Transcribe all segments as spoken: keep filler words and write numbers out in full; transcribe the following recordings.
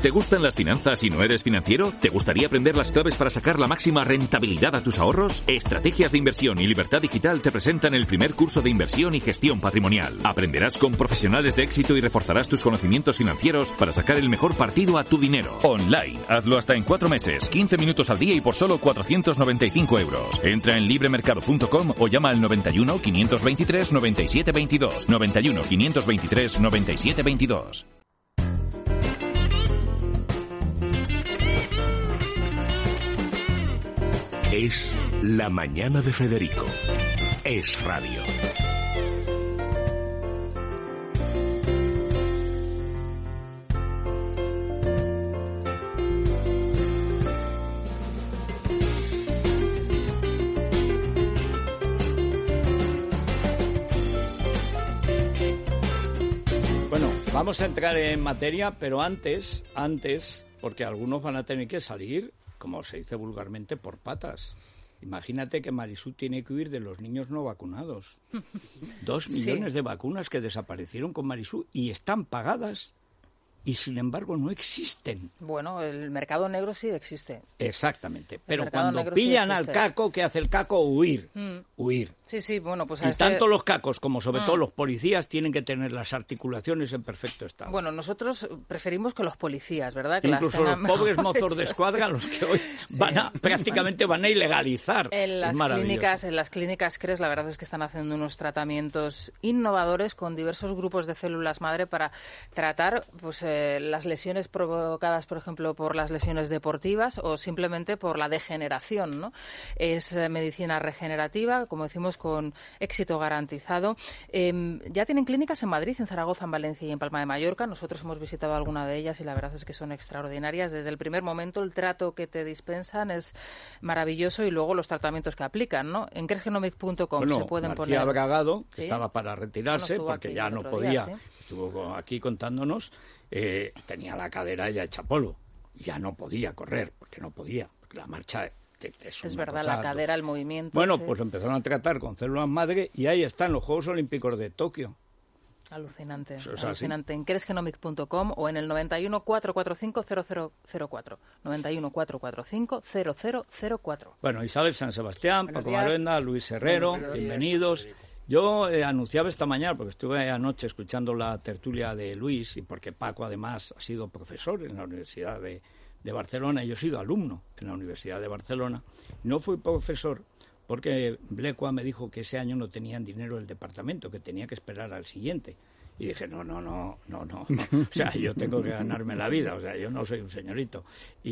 ¿Te gustan las finanzas y no eres financiero? ¿Te gustaría aprender las claves para sacar la máxima rentabilidad a tus ahorros? Estrategias de Inversión y Libertad Digital te presentan el primer curso de inversión y gestión patrimonial. Aprenderás con profesionales de éxito y reforzarás tus conocimientos financieros para sacar el mejor partido a tu dinero. Online. Hazlo hasta en cuatro meses, quince minutos al día y por solo cuatrocientos noventa y cinco euros. Entra en libremercado punto com o llama al noventa y uno, quinientos veintitrés, noventa y siete veintidós. noventa y uno, quinientos veintitrés, noventa y siete veintidós. Es La Mañana de Federico. Es radio. Bueno, vamos a entrar en materia, pero antes, antes, porque algunos van a tener que salir, como se dice vulgarmente, por patas. Imagínate que Marisú tiene que huir de los niños no vacunados. Dos millones sí. de vacunas que desaparecieron con Marisú y están pagadas y sin embargo no existen. Bueno, el mercado negro sí existe. Exactamente, pero cuando pillan sí al caco, ¿qué hace el caco? Huir, mm. huir. Sí, sí, bueno, pues a y este... tanto los cacos como sobre mm. todo los policías tienen que tener las articulaciones en perfecto estado. Bueno, nosotros preferimos que los policías, ¿verdad? Que Incluso las los pobres mozos de escuadra, los que hoy sí. van a, prácticamente van a ilegalizar. En las clínicas, en las clínicas CRES, la verdad es que están haciendo unos tratamientos innovadores con diversos grupos de células madre para tratar, pues, eh, las lesiones provocadas, por ejemplo, por las lesiones deportivas o simplemente por la degeneración, ¿no? Es eh, medicina regenerativa, como decimos, con éxito garantizado. Eh, ya tienen clínicas en Madrid, en Zaragoza, en Valencia y en Palma de Mallorca. Nosotros hemos visitado alguna de ellas y la verdad es que son extraordinarias. Desde el primer momento el trato que te dispensan es maravilloso y luego los tratamientos que aplican, ¿no? En cresgenomic punto com bueno, se pueden García poner... Bragado, que ¿sí? estaba para retirarse bueno, porque ya no podía, día, ¿sí? estuvo aquí contándonos, eh, tenía la cadera ya hecha polvo, ya no podía correr, porque no podía, porque la marcha... Es, es verdad, cosa, la cadera, el movimiento. Bueno, sí. pues empezaron a tratar con células madre y ahí están los Juegos Olímpicos de Tokio. Alucinante, Eso es alucinante. Así. En cresgenomic punto com o en el noventa y uno, cuatrocientos cuarenta y cinco, cero cero cero cuatro. noventa y uno, cuatrocientos cuarenta y cinco, cero cero cero cuatro. Bueno, Isabel San Sebastián, Buenos Paco días. Maruenda, Luis Herrero, Buenos bienvenidos. Días. Yo eh, anunciaba esta mañana, porque estuve anoche escuchando la tertulia de Luis y porque Paco además ha sido profesor en la Universidad de... de Barcelona, y yo he sido alumno en la Universidad de Barcelona. No fui profesor porque Blecua me dijo que ese año no tenían dinero el departamento, que tenía que esperar al siguiente. Y dije, no, no, no, no, no, no. O sea, yo tengo que ganarme la vida, o sea, yo no soy un señorito.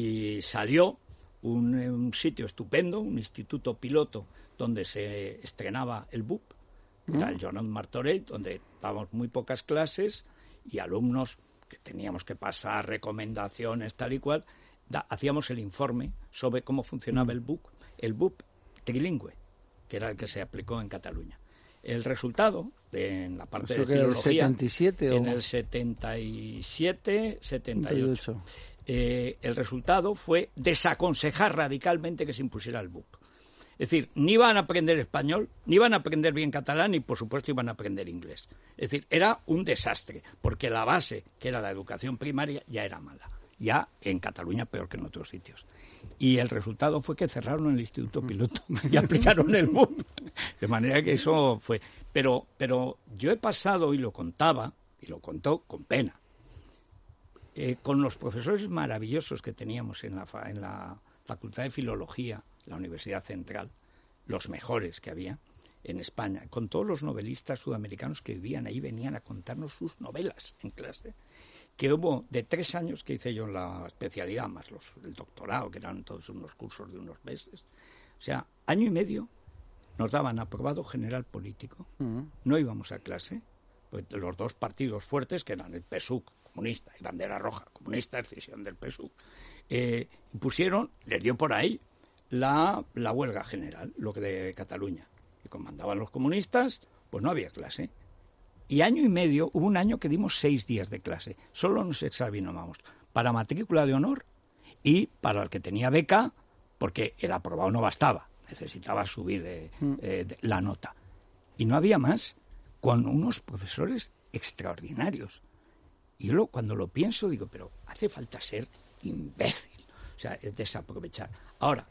Y salió un, un sitio estupendo, un instituto piloto, donde se estrenaba el B U P, que era el Joan Martorell, donde dábamos muy pocas clases y alumnos que teníamos que pasar recomendaciones tal y cual, da, hacíamos el informe sobre cómo funcionaba el B U P, el B U P trilingüe, que era el que se aplicó en Cataluña. El resultado, de, en la parte de filología, ¿setenta y siete, en o? el setenta y siete, setenta y ocho, eh, el resultado fue desaconsejar radicalmente que se impusiera el B U P. Es decir, ni iban a aprender español, ni iban a aprender bien catalán, ni por supuesto iban a aprender inglés. Es decir, era un desastre, porque la base, que era la educación primaria, ya era mala. Ya en Cataluña peor que en otros sitios. Y el resultado fue que cerraron el Instituto Piloto y aplicaron el B U P. De manera que eso fue... Pero, pero yo he pasado, y lo contaba, y lo contó con pena, eh, con los profesores maravillosos que teníamos en la, fa- en la Facultad de Filología, la Universidad Central, los mejores que había en España, con todos los novelistas sudamericanos que vivían ahí, venían a contarnos sus novelas en clase, que hubo de tres años que hice yo en la especialidad, más los, el doctorado, que eran todos unos cursos de unos meses. O sea, año y medio nos daban aprobado general político, uh-huh. no íbamos a clase, pues los dos partidos fuertes, que eran el P S U C, comunista, y Bandera Roja, comunista, escisión del P S U C, eh, pusieron, les dio por ahí, La, la huelga general, lo que de Cataluña. Y como mandaban los comunistas, pues no había clase. Y año y medio, hubo un año que dimos seis días de clase. Solo nos examinábamos para matrícula de honor y para el que tenía beca, porque el aprobado no bastaba, necesitaba subir eh, eh, la nota. Y no había más, con unos profesores extraordinarios. Y yo lo, cuando lo pienso digo, pero hace falta ser imbécil, o sea, es desaprovechar. Ahora,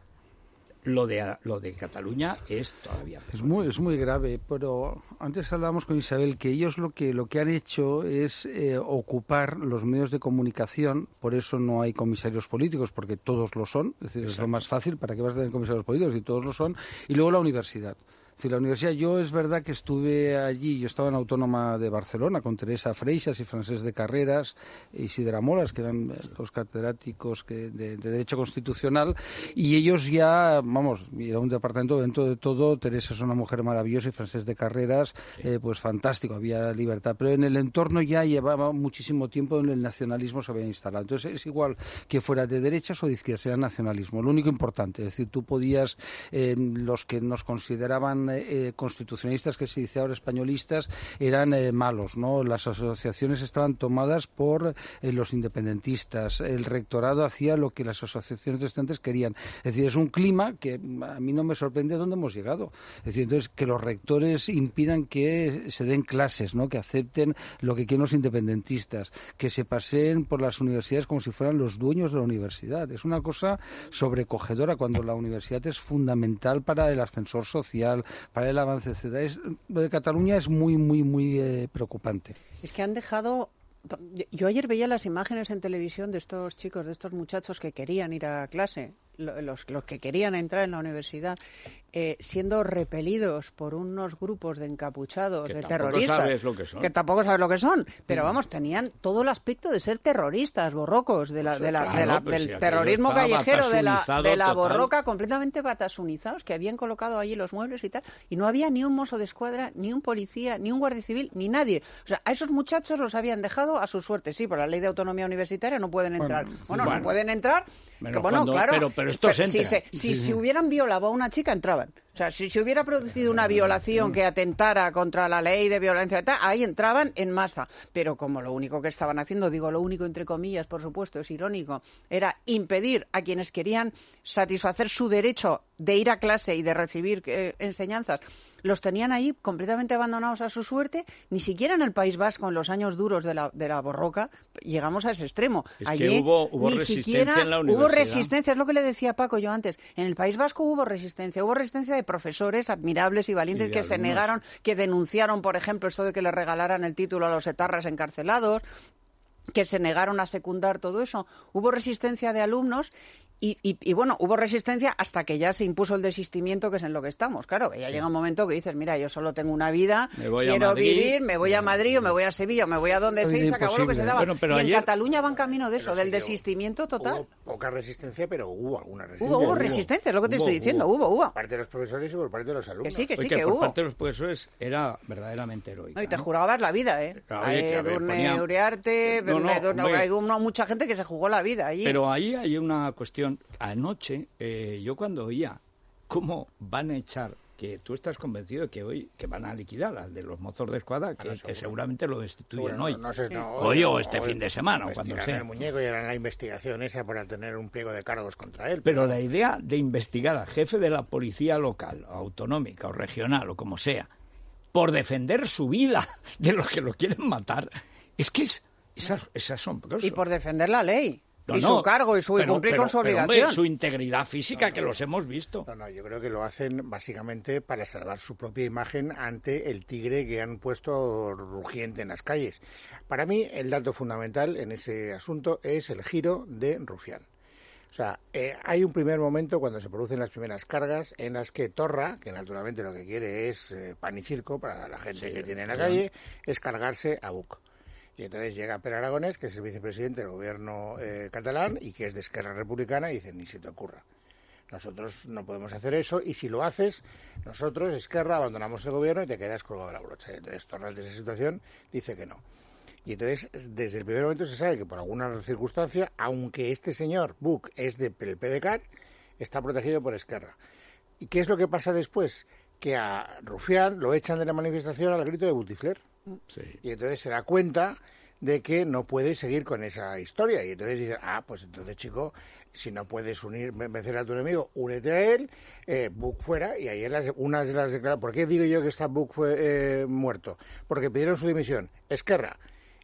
lo de lo de Cataluña es todavía peor. Es muy es muy grave, pero antes hablábamos con Isabel que ellos lo que lo que han hecho es eh, ocupar los medios de comunicación, por eso no hay comisarios políticos, porque todos lo son, es decir, Exacto. es lo más fácil, ¿para qué vas a tener comisarios políticos si todos lo son? Y luego la universidad. Si la universidad, yo es verdad que estuve allí, yo estaba en Autónoma de Barcelona con Teresa Freixas y Francesc de Carreras y Isidre Molas, que eran los catedráticos que, de, de Derecho Constitucional, y ellos ya, vamos, era un departamento dentro de todo, Teresa es una mujer maravillosa y Francesc de Carreras, sí. eh, pues fantástico, había libertad, pero en el entorno ya llevaba muchísimo tiempo en el nacionalismo se había instalado. Entonces es igual que fuera de derechas o de izquierdas, era nacionalismo, lo único importante, es decir, tú podías, eh, los que nos consideraban Eh, constitucionalistas, que se dice ahora españolistas, eran eh, malos, ¿no? Las asociaciones estaban tomadas por eh, los independentistas, el rectorado hacía lo que las asociaciones de estudiantes querían. Es decir, es un clima que a mí no me sorprende dónde hemos llegado. Es decir, entonces, que los rectores impidan que se den clases, ¿no? Que acepten lo que quieren los independentistas, que se paseen por las universidades como si fueran los dueños de la universidad. Es una cosa sobrecogedora cuando la universidad es fundamental para el ascensor social, para el avance, etcétera. Es, lo de Cataluña es muy, muy, muy eh, preocupante. Es que han dejado... Yo ayer veía las imágenes en televisión de estos chicos, de estos muchachos que querían ir a clase, los, los que querían entrar en la universidad, eh, siendo repelidos por unos grupos de encapuchados, que de tampoco terroristas. Sabes lo que son. Que tampoco sabes lo que son. Pero mm. vamos, tenían todo el aspecto de ser terroristas, borrocos, de la, pues de la, claro, de la, pues del si terrorismo callejero, de la, de la total. borroca, completamente batasunizados, que habían colocado allí los muebles y tal. Y no había ni un mozo de escuadra, ni un policía, ni un guardia civil, ni nadie. O sea, a esos muchachos los habían dejado a su suerte. Sí, por la ley de autonomía universitaria no pueden entrar. Bueno, bueno, bueno. no pueden entrar. Bueno, que, bueno cuando, claro. Pero, pero estos pero, entran. Si, se, si, sí, si sí. hubieran violado a una chica, entraban. O sea, si se hubiera producido una violación que atentara contra la ley de violencia y tal, ahí entraban en masa. Pero como lo único que estaban haciendo, digo lo único entre comillas, por supuesto, es irónico, era impedir a quienes querían satisfacer su derecho de ir a clase y de recibir eh, enseñanzas, los tenían ahí completamente abandonados a su suerte. Ni siquiera en el País Vasco, en los años duros de la, de la borroca, llegamos a ese extremo. Es Allí que hubo, hubo ni resistencia siquiera en la universidad. Hubo resistencia, es lo que le decía Paco yo antes. En el País Vasco hubo resistencia, hubo resistencia de profesores admirables y valientes y que alumnos. se negaron, que denunciaron, por ejemplo, esto de que le regalaran el título a los etarras encarcelados, que se negaron a secundar todo eso. Hubo resistencia de alumnos. Y, y, y bueno, hubo resistencia hasta que ya se impuso el desistimiento, que es en lo que estamos. Claro, ya sí. llega un momento que dices, mira, yo solo tengo una vida, quiero vivir, me voy a Madrid o me voy a Sevilla o me voy a donde sea y se acabó lo que se daba. Bueno, pero y ayer... en Cataluña van camino de eso, del desistimiento total. Hubo poca resistencia, pero hubo alguna resistencia. Hubo, hubo resistencia, es lo que te hubo, estoy diciendo, hubo. hubo, hubo. Por parte de los profesores y por parte de los alumnos. Que sí, que sí, Oye, que, que por hubo. Por parte de los profesores era verdaderamente heroica. No, y te ¿no? jurabas la vida, ¿eh? Oye, eh Durne ponía... Uriarte, no, no, no, hay una, mucha gente que se jugó la vida allí. Pero ahí hay una cuestión. Anoche Eh, yo cuando oía cómo van a echar, que tú estás convencido de que hoy que van a liquidar al de los mozos de escuadra, que, que seguramente lo destituyen seguro, hoy, no, no sé, no, hoy o no, este hoy, fin de semana pues o cuando sea. sea. El muñeco y harán la investigación esa para tener un pliego de cargos contra él. Pero, pero la idea de investigar al jefe de la policía local, o autonómica o regional o como sea, por defender su vida de los que lo quieren matar, es que es, es, es asombroso. Y por defender la ley. No, y no, su cargo y su pero, cumplir pero, con su obligación. Pero, hombre, su integridad física, no, no, que los hemos visto. No, no, yo creo que lo hacen básicamente para salvar su propia imagen ante el tigre que han puesto rugiente en las calles. Para mí, el dato fundamental en ese asunto es el giro de Rufián. O sea, eh, hay un primer momento cuando se producen las primeras cargas en las que Torra, que naturalmente lo que quiere es eh, pan y circo para la gente sí, que tiene en la calle, es cargarse a Buch. Y entonces llega Pere Aragonés, que es el vicepresidente del gobierno eh, catalán y que es de Esquerra Republicana, y dice, ni se te ocurra. Nosotros no podemos hacer eso, y si lo haces, nosotros, Esquerra, abandonamos el gobierno y te quedas colgado de la brocha. Entonces, Torra, ante esa situación, dice que no. Y entonces, desde el primer momento se sabe que por alguna circunstancia, aunque este señor, Buch, es del P D C A T, está protegido por Esquerra. ¿Y qué es lo que pasa después? Que a Rufián lo echan de la manifestación al grito de Butifler. Sí. Y entonces se da cuenta de que no puede seguir con esa historia. Y entonces dice, ah, pues entonces, chico, si no puedes unir, vencer a tu enemigo, únete a él, eh, Buch fuera. Y ahí las, unas de las declaraciones. ¿Por qué digo yo que está Buch fue eh, muerto? Porque pidieron su dimisión Esquerra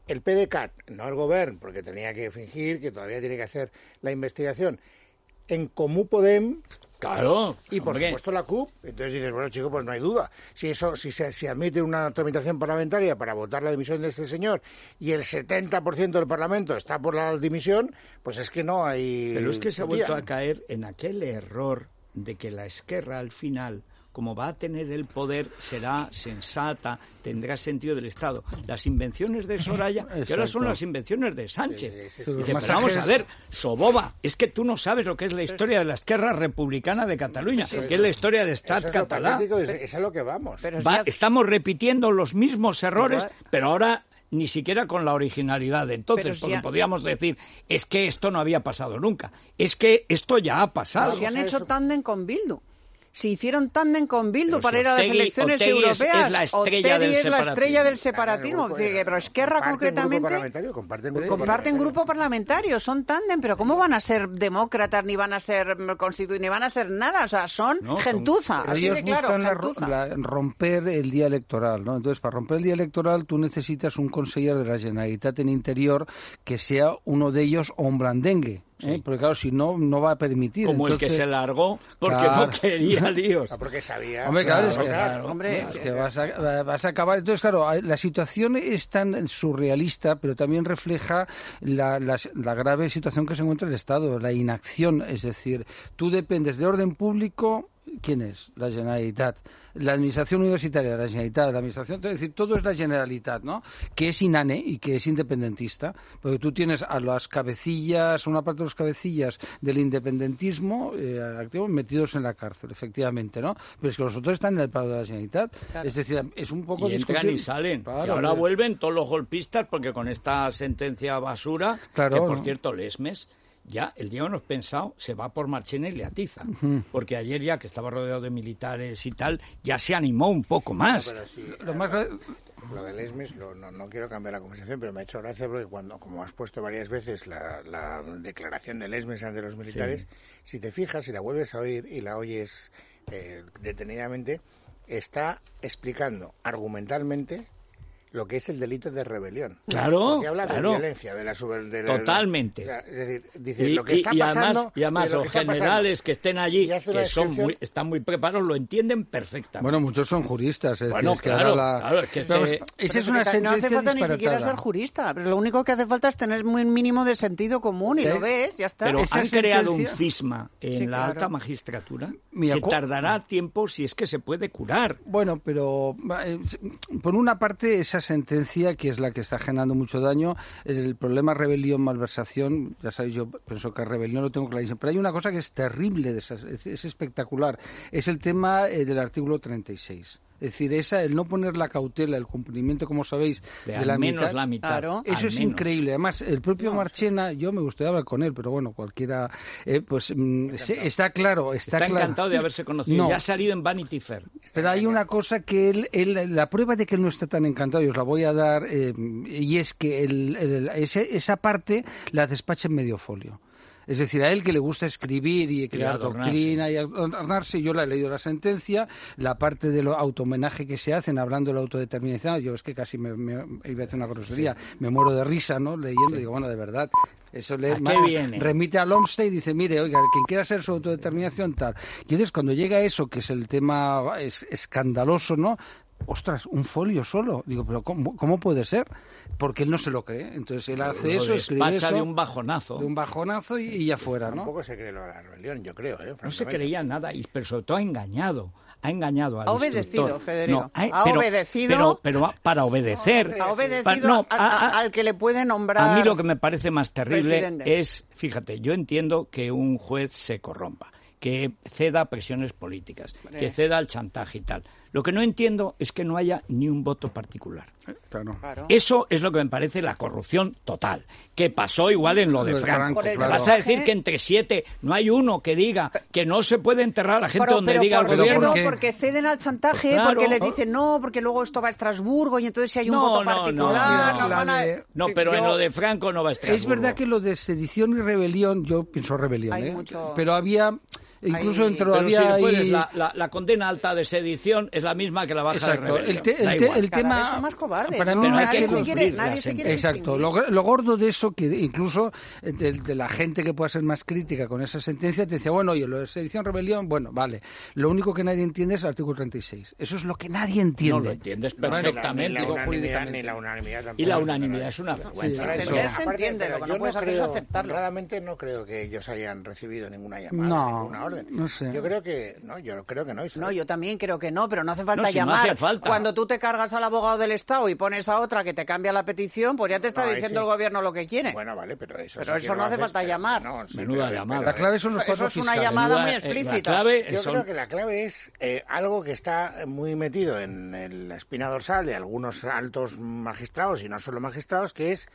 el PDeCAT, no el Govern, porque tenía que fingir que todavía tiene que hacer la investigación, en Comú Podem, claro, y por hombre. supuesto la C U P. Entonces dices, bueno, chico, pues no hay duda. Si eso, si se si admite una tramitación parlamentaria para votar la dimisión de este señor y el setenta por ciento del Parlamento está por la dimisión, pues es que no hay... Pero es que se ha vuelto a caer en aquel error de que la Esquerra al final, como va a tener el poder, será sensata, tendrá sentido del Estado. Las invenciones de Soraya, que ahora son las invenciones de Sánchez. Sí, sí, sí. Dice, pero vamos a ver, Soboba, es que tú no sabes lo que es la historia de la Esquerra Republicana de Cataluña, sí, sí, que es la historia de Estat català. Es, es a lo que vamos. Va, estamos repitiendo los mismos errores, pero ahora ni siquiera con la originalidad de entonces, porque ya... podríamos decir, es que esto no había pasado nunca, es que esto ya ha pasado. Pero si han hecho tándem con Bildu. Si hicieron tándem con Bildu pero para ir a las elecciones Otegui europeas, es la estrella Otegui del es la estrella del separatismo. Grupo, decir, pero Esquerra concretamente grupo comparten grupo comparten parlamentario. grupo parlamentario, son tándem, pero ¿cómo van a ser demócratas ni van a ser constituyentes ni van a ser nada? O sea, son no, gentuza. Son... Ellos claro, buscan gentuza. La, la, romper el día electoral, ¿no? Entonces, para romper el día electoral tú necesitas un conseller de la Generalitat en Interior que sea uno de ellos o un blandengue. Sí. ¿Eh? Porque claro, si no, no va a permitir. Como entonces... el que se largó porque claro. no quería líos. No, porque sabía. Hombre, claro, claro, es que, claro. Hombre, es que vas, a, vas a acabar. Entonces, claro, la situación es tan surrealista, pero también refleja la, la, la grave situación que se encuentra el Estado, la inacción. Es decir, tú dependes de orden público. ¿Quién es? La Generalitat. La administración universitaria, la Generalitat, la administración, es decir, todo es la Generalitat, ¿no? Que es inane y que es independentista, porque tú tienes a las cabecillas, una parte de los cabecillas del independentismo eh, activos metidos en la cárcel, efectivamente, ¿no? Pero es que los otros están en el paro de la Generalitat, claro. Es decir, es un poco... Y entran y salen, claro, y ahora eh. vuelven todos los golpistas, porque con esta sentencia basura, claro, que por ¿no? cierto, Lesmes... Ya, el día menos pensado, se va por Marchena y le atiza. Uh-huh. Porque ayer ya, que estaba rodeado de militares y tal, ya se animó un poco más. No, pero sí, lo, más... lo de Lesmes, lo, no, no quiero cambiar la conversación, pero me ha hecho gracia porque cuando, como has puesto varias veces la, la declaración de Lesmes ante los militares, sí. Si te fijas, si la vuelves a oír y la oyes eh, detenidamente, está explicando argumentalmente lo que es el delito de rebelión. Claro, porque habla claro. de violencia, de la super, de la, totalmente. De la, es decir, dice y, lo que está y pasando, además, y además los generales que estén allí, que son muy, están muy preparados, lo entienden perfectamente. Bueno, muchos son juristas. Es bueno, decir, claro, que la... claro, es que pero, este... esa es una sentencia no hace falta disparatada. Ni siquiera ser jurista, pero lo único que hace falta es tener un mínimo de sentido común y ¿Eh? Lo ves, ya está. Pero esa han sentencia... creado un cisma en sí, la claro. alta magistratura Mira, que tardará tiempo si es que se puede curar. Bueno, pero eh, por una parte esa sentencia que es la que está generando mucho daño, el problema rebelión, malversación, ya sabéis, yo pienso que rebelión lo tengo clarísimo, pero hay una cosa que es terrible, de esas, es, es espectacular, es el tema eh, del artículo treinta y seis. Es decir, esa, el no poner la cautela, el cumplimiento, como sabéis, de, de la menos mitad, la mitad. Claro, eso es menos. Increíble. Además, el propio no, Marchena, yo me gustaría hablar con él, pero bueno, cualquiera, eh, pues mm, se, está claro, está, está claro. encantado de haberse conocido. No. Ya ha salido en Vanity Fair. Pero hay una cosa que él, él, la prueba de que él no está tan encantado, y os la voy a dar, eh, y es que el, el, ese, esa parte la despacha en medio folio. Es decir, a él que le gusta escribir y crear y doctrina y adornarse, yo le he leído la sentencia, la parte del autohomenaje que se hacen hablando de la autodeterminación, yo es que casi me, me iba a hacer una grosería, sí. Me muero de risa, ¿no? Leyendo, sí. Digo, bueno, de verdad, eso le viene? remite al Olmsted y dice, mire, oiga, quien quiera hacer su autodeterminación, tal. Y entonces cuando llega eso, que es el tema es, escandaloso, ¿no? Ostras, un folio solo. Digo, pero ¿cómo, cómo puede ser? Porque él no se lo cree. Entonces él hace lo eso, escribe eso. de un bajonazo. De un bajonazo y, y ya fuera, ¿no? Tampoco se cree lo de la rebelión, yo creo, ¿eh? No se creía nada, y, pero sobre todo ha engañado. Ha engañado al Ha obedecido, instructor. Federico. No, hay, ha pero, obedecido. Pero, pero para obedecer. Ha obedecido para, no, a, a, al que le puede nombrar. A mí lo que me parece más terrible presidente. Es, fíjate, yo entiendo que un juez se corrompa, que ceda a presiones políticas, eh. que ceda al chantaje y tal. Lo que no entiendo es que no haya ni un voto particular. Claro. Eso es lo que me parece la corrupción total, que pasó igual en lo de Franco. Franco claro. ¿Vas a decir que entre siete no hay uno que diga que no se puede enterrar a la gente pero, donde pero diga el gobierno? No, porque ceden al chantaje, pues claro, porque les dicen no, porque luego esto va a Estrasburgo y entonces si hay un no, voto no, particular... No, no, no, van a... no pero yo... en lo de Franco no va a Estrasburgo. Es verdad que lo de sedición y rebelión, yo pienso rebelión, hay ¿eh? Mucho... pero había... Incluso Ahí... entre Pero había si después ahí... la, la, la condena alta de sedición es la misma que la baja Exacto. de rebelión. El, te, el, te, el tema... Son más cobardes. Para ¿no? mí, Nadie, hay que se quiere, nadie se quiere Exacto. Lo, lo gordo de eso, que incluso de, de la gente que pueda ser más crítica con esa sentencia, te decía, bueno, oye, lo de sedición, rebelión, bueno, vale. Lo único que nadie entiende es el artículo treinta y seis. Eso es lo que nadie entiende. No lo entiendes perfectamente. Ni la, ni la unanimidad, ni la unanimidad tampoco. Y la unanimidad es una vergüenza. Sí, eso, eso, se aparte, entiende, lo que yo no puedes no hacer creo, es aceptarlo. Honradamente no creo que ellos hayan recibido ninguna llamada, no, ninguna orden. No sé. Yo creo que no, yo creo que no. Isabel. No, yo también creo que no, pero no hace falta no, si llamar. No hace falta. Cuando tú te cargas al abogado del Estado y pones a otra que te cambia la petición, pues ya te está no, diciendo sí. el gobierno lo que quiere. Bueno, vale, pero eso Pero sí eso que no hace haces, falta pero, llamar. No, sí, Menuda pero, llamada. pero, La clave son los Eso pasos es una fiscales. llamada muy La explícita. clave Yo son... creo que la clave es eh, algo que está muy metido en, en la espina dorsal de algunos altos magistrados, y no solo magistrados, que es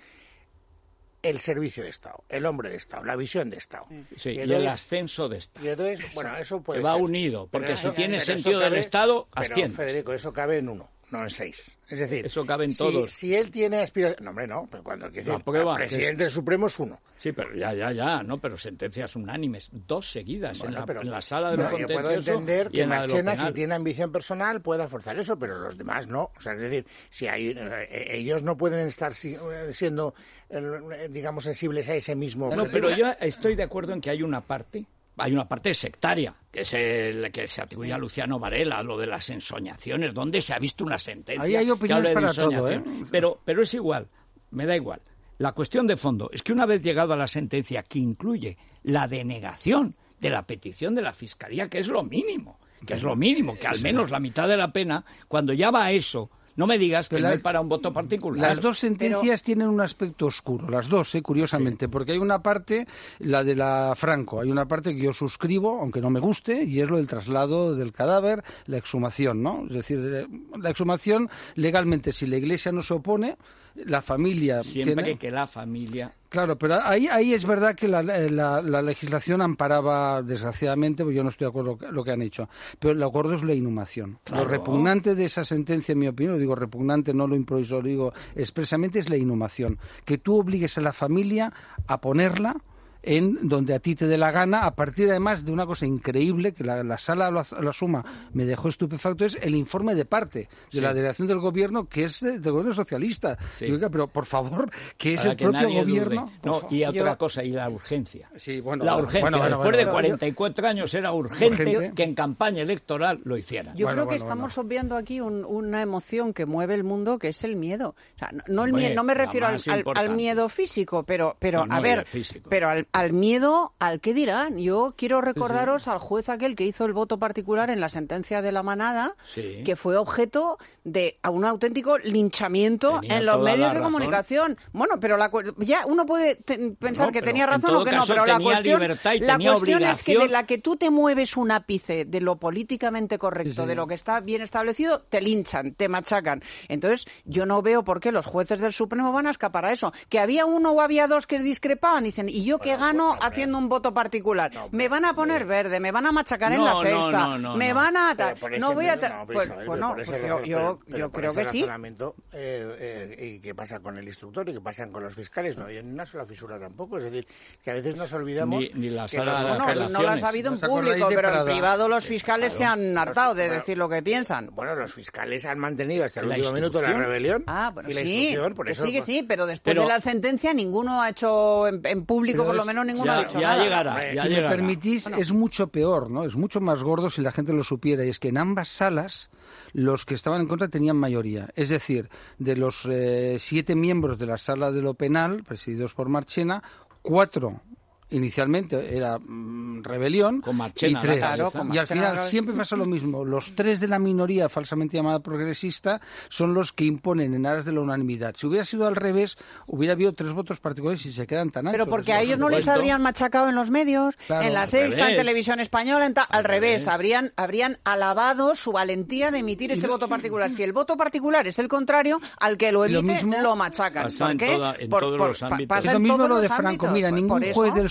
el servicio de Estado, el hombre de Estado, la visión de Estado. Sí, y, entonces, el ascenso de Estado. Y entonces, bueno, eso puede que va ser. unido, porque Pero si eso- tiene pero sentido eso cabe- del Estado, pero, asciende. Federico, eso cabe en uno, no en seis. Es decir, Eso cabe en si, todos. si él tiene aspiración... No, hombre, no, pero cuando quiere La decir, prueba, el presidente supremo es uno. Sí, pero ya, ya, ya, no, pero sentencias unánimes, dos seguidas, Bueno, en, la, pero- en la sala de lo Bueno, yo puedo contencioso entender y que en la de lo Marchena, penal. si tiene ambición personal, pueda forzar eso, pero los demás no. O sea, es decir, si hay, eh, ellos no pueden estar si- siendo, eh, digamos, sensibles a ese mismo... No, pero yo estoy de acuerdo en que hay una parte, hay una parte sectaria, que es el que se atribuye a Luciano Varela, lo de las ensoñaciones, donde se ha visto una sentencia Ahí hay que opinión hable de para todo, ensoñación. ¿eh? Pero, pero es igual, me da igual. La cuestión de fondo es que una vez llegado a la sentencia que incluye la denegación de la petición de la Fiscalía, que es lo mínimo, que es lo mínimo, que al menos la mitad de la pena, cuando ya va a eso, no me digas que Pero no la- es para un voto particular. Las dos sentencias tienen un aspecto oscuro, las dos, eh, curiosamente, porque hay una parte, la de la Franco, hay una parte que yo suscribo, aunque no me guste, y es lo del traslado del cadáver, la exhumación, ¿no? Es decir, eh, la exhumación, legalmente, si la Iglesia no se opone, la familia Siempre tiene... que la familia... Claro, pero ahí, ahí es verdad que la, la, la legislación amparaba, desgraciadamente, porque yo no estoy de acuerdo con lo que han hecho, pero lo gordo es la inhumación. Claro. Lo repugnante de esa sentencia, en mi opinión, lo digo repugnante, no lo improviso, lo digo expresamente, es la inhumación. Que tú obligues a la familia a ponerla en donde a ti te dé la gana, a partir además de una cosa increíble, que la, la sala lo, lo asuma, me dejó estupefacto, es el informe de parte de Sí. la delegación del gobierno, que es de- del gobierno socialista. Sí. Y, oiga, pero por favor, que es Para el que propio nadie dude. gobierno... por No, favor. y otra Yo- cosa, y la urgencia. Sí, bueno, la bueno, urgencia. bueno, bueno, Después bueno, de bueno. cuarenta y cuatro años era urgente, Urgente. que en campaña electoral lo hicieran. Yo Bueno, creo que bueno, estamos bueno. obviando aquí un- una emoción que mueve el mundo, que es el miedo. O sea, no, no el Hombre, mie- no me la refiero al, más al- al importante. miedo físico, pero, pero No, a no, ver, el físico. pero al, al miedo al que dirán. Yo quiero recordaros al juez aquel que hizo el voto particular en la sentencia de la Manada, Sí. que fue objeto de a un auténtico linchamiento Tenía en los toda medios la de razón. comunicación. Bueno, pero la, cu- ya uno puede te- pensar No, que pero tenía en razón todo o que no, caso pero la tenía cuestión, libertad y la tenía cuestión es que de obligación. la que tú te mueves un ápice de lo políticamente correcto, Sí, sí. de lo que está bien establecido, te linchan, te machacan. Entonces, yo no veo por qué los jueces del Supremo van a escapar a eso. Que había uno o había dos que discrepaban, dicen, ¿y yo qué Bueno, gano pues, hombre. haciendo un voto particular? No, me van a poner hombre. verde, me van a machacar en No, la no, sexta, no, no, me no. van a... Pero tal. por ese No voy a... medio- ta- no, pero pues, Isabel, pues pero no, por ese pues yo, razon- yo, pero- pero yo por creo ese que sí. razonamiento, eh, eh, y qué pasa con el instructor y qué pasa con los fiscales, no hay una sola fisura tampoco. Es decir, que a veces nos olvidamos... Ni- ni la que sala los de las Bueno, fiscales- no las ha habido en ¿Os acordáis público, de pero en Prada? privado los fiscales se han hartado de Bueno, decir lo que piensan. Bueno, los fiscales han mantenido hasta el La último minuto la instrucción. rebelión Ah, bueno, y la sí, instrucción, por que eso... sí, que sí, pero después Pero- de la sentencia ninguno ha hecho, en, en público Pero por lo es- menos ninguno ya, ha dicho ya nada. llegará, Hombre, ya Si me llegará. permitís, es mucho peor, ¿no? Es mucho más gordo si la gente lo supiera. Y es que en ambas salas los que estaban en contra tenían mayoría. Es decir, de los eh, siete miembros de la sala de lo penal, presididos por Marchena, cuatro inicialmente era mm, rebelión Con Marchena y tres. a la cabeza. Claro, con y al Marchena a final la cabeza. siempre pasa lo mismo. Los tres de la minoría falsamente llamada progresista son los que imponen en aras de la unanimidad. Si hubiera sido al revés, hubiera habido tres votos particulares y se quedan tan anchos. Pero porque Es a ellos no les supuesto. habrían machacado en los medios, Claro, en la al Sexta, en revés. Televisión Española, en ta- al, Al revés, revés. habrían habrían alabado su valentía de emitir ese voto particular. Si el voto particular es el contrario, al que lo Y lo emite mismo lo machacan. pasa ¿Por en qué? toda- en Por- todos por- los pa- ámbitos. pasa Es lo en mismo todos lo de los Franco. ámbitos. Mira, Por- ningún por eso- juez del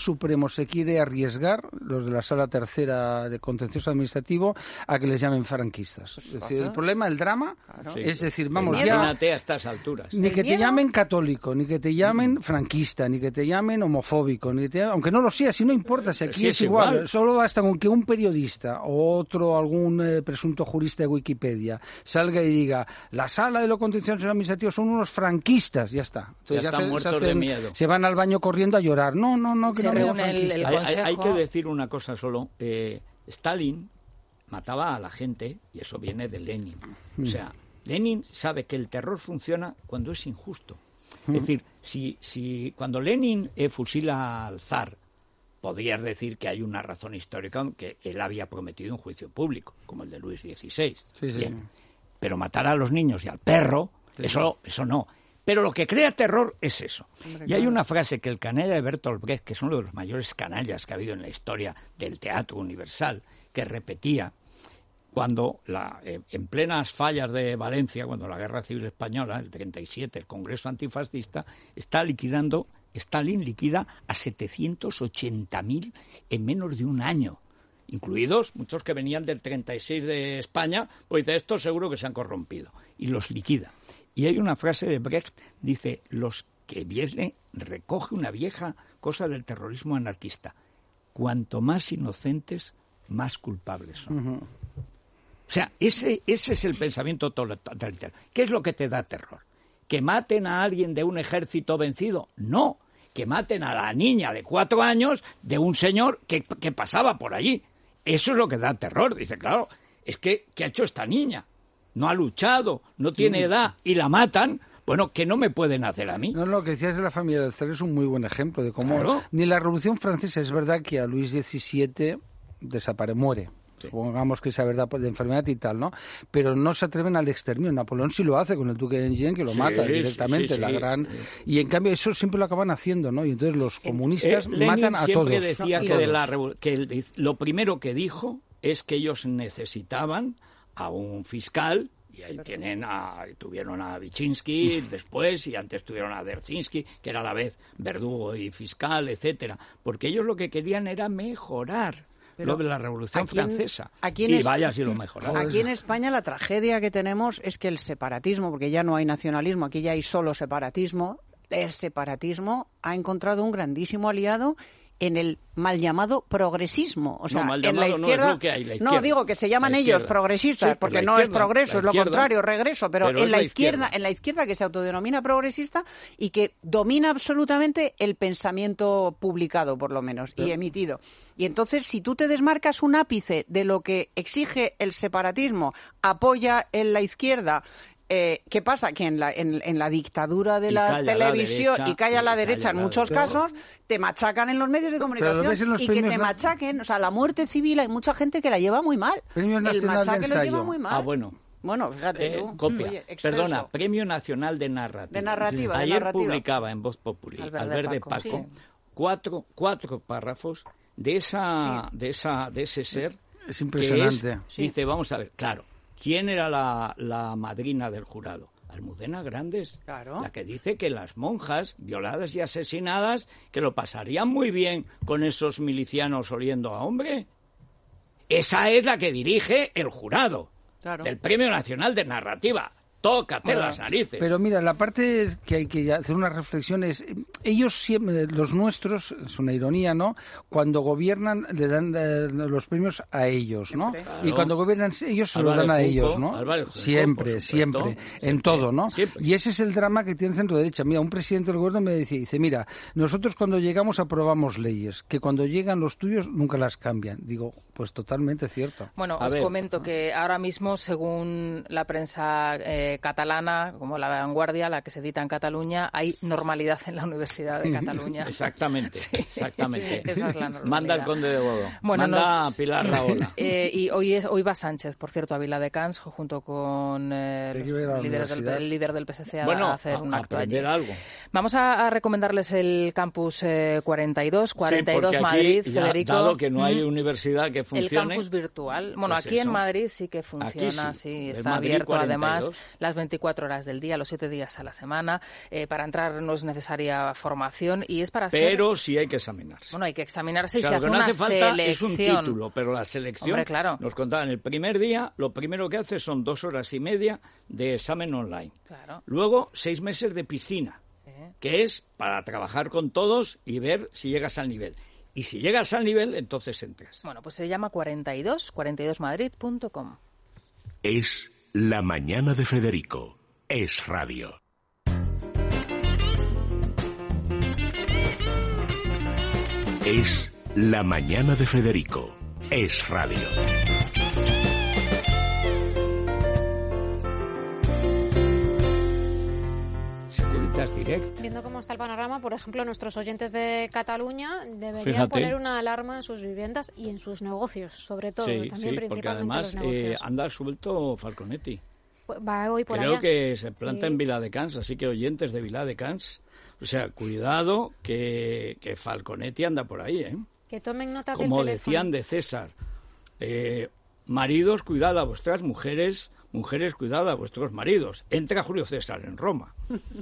Supremo se quiere arriesgar, los de la Sala Tercera de Contencioso Administrativo, a que les llamen franquistas. Es decir, el problema, el drama, claro. es decir, vamos ya... Imagínate a estas alturas. Ni que te llamen católico, ni que te llamen mm. franquista, ni que te llamen homofóbico, ni que te... aunque no lo sea, si no importa, si aquí sí, es, es igual. igual. Solo basta con que un periodista o otro, algún eh, presunto jurista de Wikipedia salga y diga, la Sala de los Contenciosos Administrativos son unos franquistas, ya está. Entonces, ya, ya están se, muertos se hacen, de miedo. Se van al baño corriendo a llorar. No, no, no, que se no reúne el, el hay, hay, hay que decir una cosa solo. Eh, Stalin mataba a la gente y eso viene de Lenin. Mm. O sea, Lenin sabe que el terror funciona cuando es injusto. Mm. Es decir, si, si cuando Lenin eh, fusila al zar, podrías decir que hay una razón histórica que él había prometido un juicio público, como el de Luis dieciséis. Sí, sí. Bien. Pero matar a los niños y al perro, sí, eso, eso no. Pero lo que crea terror es eso. Hombre, y hay una frase que el canalla de Bertolt Brecht, que es uno de los mayores canallas que ha habido en la historia del teatro universal, que repetía cuando, la, eh, en plenas fallas de Valencia, cuando la Guerra Civil Española, el treinta y siete, el Congreso Antifascista, está liquidando, Stalin liquida a setecientos ochenta mil en menos de un año, incluidos muchos que venían del treinta y seis de España, pues de estos seguro que se han corrompido, y los liquida. Y hay una frase de Brecht, dice, los que viene, recoge una vieja cosa del terrorismo anarquista, cuanto más inocentes, más culpables son. Uh-huh. O sea, ese, ese es el pensamiento totalitario. ¿Qué es lo que te da terror? ¿Que maten a alguien de un ejército vencido? No, que maten a la niña de cuatro años de un señor que, que pasaba por allí. Eso es lo que da terror. Dice, claro, es que, ¿qué ha hecho esta niña? No ha luchado, no tiene sí. edad y la matan, bueno, ¿qué no me pueden hacer a mí? No, lo que decías de la familia del zar es un muy buen ejemplo de cómo claro. ni la Revolución Francesa, es verdad que a Luis diecisiete desaparece, muere. Sí. Supongamos que esa verdad de enfermedad y tal, ¿no? Pero no se atreven al exterminio. Napoleón sí lo hace con el duque de Enghien, que lo sí, mata directamente, sí, sí, la sí. gran... Y en cambio eso siempre lo acaban haciendo, ¿no? Y entonces los comunistas eh, Lenin matan a todos. siempre decía no, que, de la revo... que el... lo primero que dijo es que ellos necesitaban a un fiscal, y ahí tienen a, tuvieron a Wyszynski después, y antes tuvieron a Dzerzhinsky, que era a la vez verdugo y fiscal, etcétera, porque ellos lo que querían era mejorar Pero lo de la Revolución aquí Francesa, en, aquí en y es, vaya si lo mejoraron. Aquí en España la tragedia que tenemos es que el separatismo, porque ya no hay nacionalismo, aquí ya hay solo separatismo, el separatismo ha encontrado un grandísimo aliado en el mal llamado progresismo. O sea, no, mal en la izquierda, no, es lo que hay, la izquierda. No, digo que se llaman ellos progresistas, sí, porque pues no izquierda, es progreso, es lo contrario, regreso, pero, pero en la, la izquierda, izquierda, en la izquierda que se autodenomina progresista y que domina absolutamente el pensamiento publicado, por lo menos, sí. y emitido. Y entonces, si tú te desmarcas un ápice de lo que exige el separatismo, apoya en la izquierda. Eh, ¿Qué pasa? Que en la, en, en la dictadura de la televisión la derecha, y calla a la derecha en muchos derecha. casos, te machacan en los medios de comunicación y que te machaquen, o sea, la muerte civil hay mucha gente que la lleva muy mal. Premio El machaque lo lleva muy mal. Ah, bueno. Bueno, fíjate tú. Eh, copia. Oye, Perdona, Premio Nacional de Narrativa. De Narrativa. Sí. de Ayer narrativa. publicaba en Voz Populi Albert, Albert de Paco, Paco sí. cuatro, cuatro párrafos de esa, sí. de esa, de ese ser. Es impresionante. Que es, sí. Dice, vamos a ver, claro, ¿quién era la, la madrina del jurado? Almudena Grandes, claro. la que dice que las monjas violadas y asesinadas que lo pasarían muy bien con esos milicianos oliendo a hombre. Esa es la que dirige el jurado claro. del Premio Nacional de Narrativa. Tócate bueno, las narices. Pero mira, la parte que hay que hacer una reflexión es, ellos siempre, los nuestros, es una ironía, ¿no? Cuando gobiernan le dan eh, los premios a ellos, ¿no? Claro. Y cuando gobiernan ellos se los dan a Junco, ellos, ¿no? Junco, siempre, siempre, siempre, en todo, ¿no? Siempre. Y ese es el drama que tiene el centro derecha. Mira, un presidente del gobierno me dice, dice, mira, nosotros cuando llegamos aprobamos leyes, que cuando llegan los tuyos nunca las cambian. Digo, pues totalmente cierto. Bueno, a os ver. comento que ahora mismo, según la prensa eh, catalana, como La Vanguardia, la que se edita en Cataluña, hay normalidad en la Universidad de Cataluña. Exactamente, sí. exactamente. Esa es la normalidad. Manda el Conde de Godó, bueno, manda nos... a Pilar Rahola. Eh, y hoy, es, hoy va Sánchez, por cierto, a Viladecans, junto con eh, los líderes del, el líder del P S C a, bueno, a hacer a, un acto allí. Algo. Vamos a, a recomendarles el campus eh, cuarenta y dos, cuarenta y dos sí, Madrid, ya, Federico. Dado que no hay mm. universidad que funcione. El campus virtual. Bueno, pues aquí eso. en Madrid sí que funciona, sí. sí, El está Madrid abierto cuarenta y dos. además. las veinticuatro horas del día, los siete días a la semana. Eh, para entrar no es necesaria formación y es para hacer... Pero sí hay que examinarse. Bueno, hay que examinarse y o sea, se lo hace que no una hace falta selección. es un título, pero la selección, Hombre, claro. nos contaban, el primer día, lo primero que hace son dos horas y media de examen online. Claro. Luego, seis meses de piscina, Sí. que es para trabajar con todos y ver si llegas al nivel. Y si llegas al nivel, entonces entras. Bueno, pues se llama cuarenta y dos, cuarenta y dos madrid punto com. Es La Mañana de Federico. Es radio. Es La Mañana de Federico. Es radio. Securitas Direct. Viendo cómo está el panorama, por ejemplo, nuestros oyentes de Cataluña deberían Fíjate. poner una alarma en sus viviendas y en sus negocios, sobre todo, Sí, también sí, porque principalmente además los eh, negocios. anda suelto Falconetti. Va hoy por Creo allá. que se planta Sí. en Viladecans, así que oyentes de Viladecans, o sea, cuidado que, que Falconetti anda por ahí, ¿eh? Que tomen nota Como del teléfono. decían de César, eh, maridos, cuidad a vuestras mujeres, mujeres, cuidad a vuestros maridos. Entra Julio César en Roma.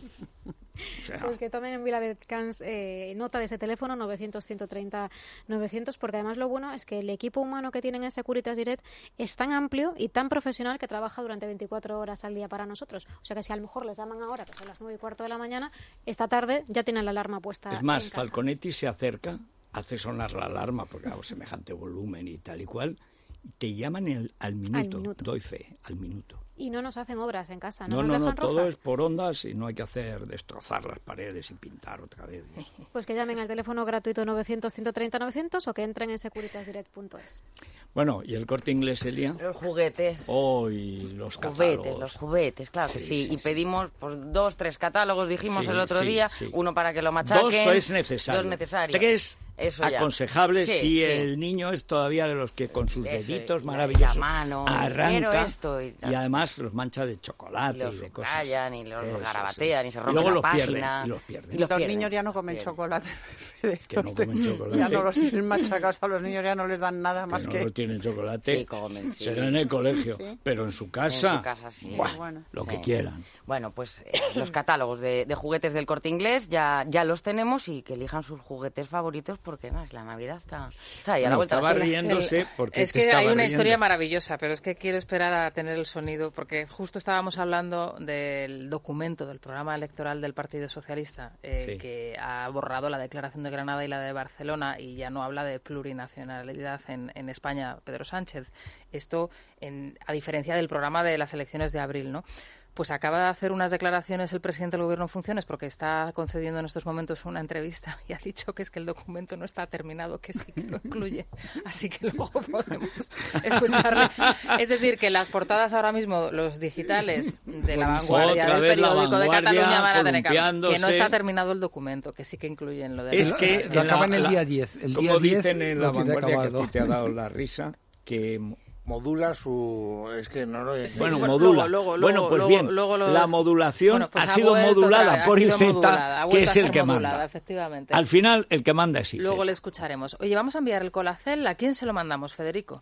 O sea, Pues que tomen en Viladecans eh, nota de ese teléfono novecientos, ciento treinta, novecientos, porque además lo bueno es que el equipo humano que tienen en Securitas Direct es tan amplio y tan profesional que trabaja durante veinticuatro horas al día para nosotros. O sea que si a lo mejor les llaman ahora, que son las nueve y cuarto de la mañana, esta tarde ya tienen la alarma puesta. es más, en casa. Falconetti se acerca, hace sonar la alarma, porque hago semejante volumen y tal y cual, y te llaman el- al, minuto, Al minuto. doy fe, al minuto. Y no nos hacen obras en casa, no, No, nos no, no, dejan todo rojas. es por ondas y no hay que hacer destrozar las paredes y pintar otra vez. y eso. Pues que llamen al teléfono gratuito novecientos, ciento treinta, novecientos o que entren en securitas direct punto es. Bueno, ¿y el Corte Inglés, Elia? Los juguetes. Oh, y los Juguetes, catálogos. los juguetes, claro que Sí, sí. sí, y sí. pedimos pues dos, tres catálogos, dijimos Sí, el otro sí, día. sí. Uno para que lo machaquen. Dos es necesario. Dos necesarios. Tres Eso ya. aconsejables Sí, si sí. el niño es todavía de los que con sus Eso, deditos y la- maravillosos y la mano, y quiero arranca esto y tal. y además los mancha de chocolate Y los y de cosas. subrayan y los Eso, garabatean sí. y se Y rompen luego la los página. pierden, y los pierden. Y los Los pierden. niños ya no comen Pierden. chocolate. Que no comen chocolate. Ya no los tienen machacados, a los niños ya no les dan nada más que que... no lo tienen chocolate. Sí, comen, sí. Será en el colegio, Sí. pero en su casa, En su casa, sí. buah, Bueno. lo Sí. que quieran. Bueno, pues eh, los catálogos de, de juguetes del Corte Inglés ya, ya los tenemos y que elijan sus juguetes favoritos porque no, es la Navidad está, está ahí a la Bueno, vuelta de la estaba esquina. riéndose porque es te que estaba hay una riendo. historia maravillosa, pero es que quiero esperar a tener el sonido porque justo estábamos hablando del documento del programa electoral del Partido Socialista eh, Sí. que ha borrado la declaración de Granada y la de Barcelona y ya no habla de plurinacionalidad en, en España, Pedro Sánchez. Esto, en, a diferencia del programa de las elecciones de abril, ¿no? Pues acaba de hacer unas declaraciones el presidente del Gobierno en funciones porque está concediendo en estos momentos una entrevista y ha dicho que es que el documento no está terminado, que sí que lo incluye. Así que luego podemos escucharle. Es decir, que las portadas ahora mismo, los digitales de La Pues Vanguardia, otra del vez La periódico de Vanguardia Cataluña van a tener que, que no columpiándose. está terminado el documento, que sí que incluyen lo de Es la- que Lo en acaba en el la- día diez. El como día diez dicen en lo La tiene Vanguardia, que a acabado. ti te ha dado la risa, que Modula su... Es que no lo... Sí, bueno, luego, modula. luego, bueno, luego, pues luego, bien, luego los- la modulación Bueno, pues ha sido vuelto modulada otra vez, por ha sido I Z, modulada, ha que vuelto es a el ser que modulada, manda. efectivamente. Al final, el que manda es I Z. Luego le escucharemos. Oye, vamos a enviar el colacel. ¿A quién se lo mandamos, Federico?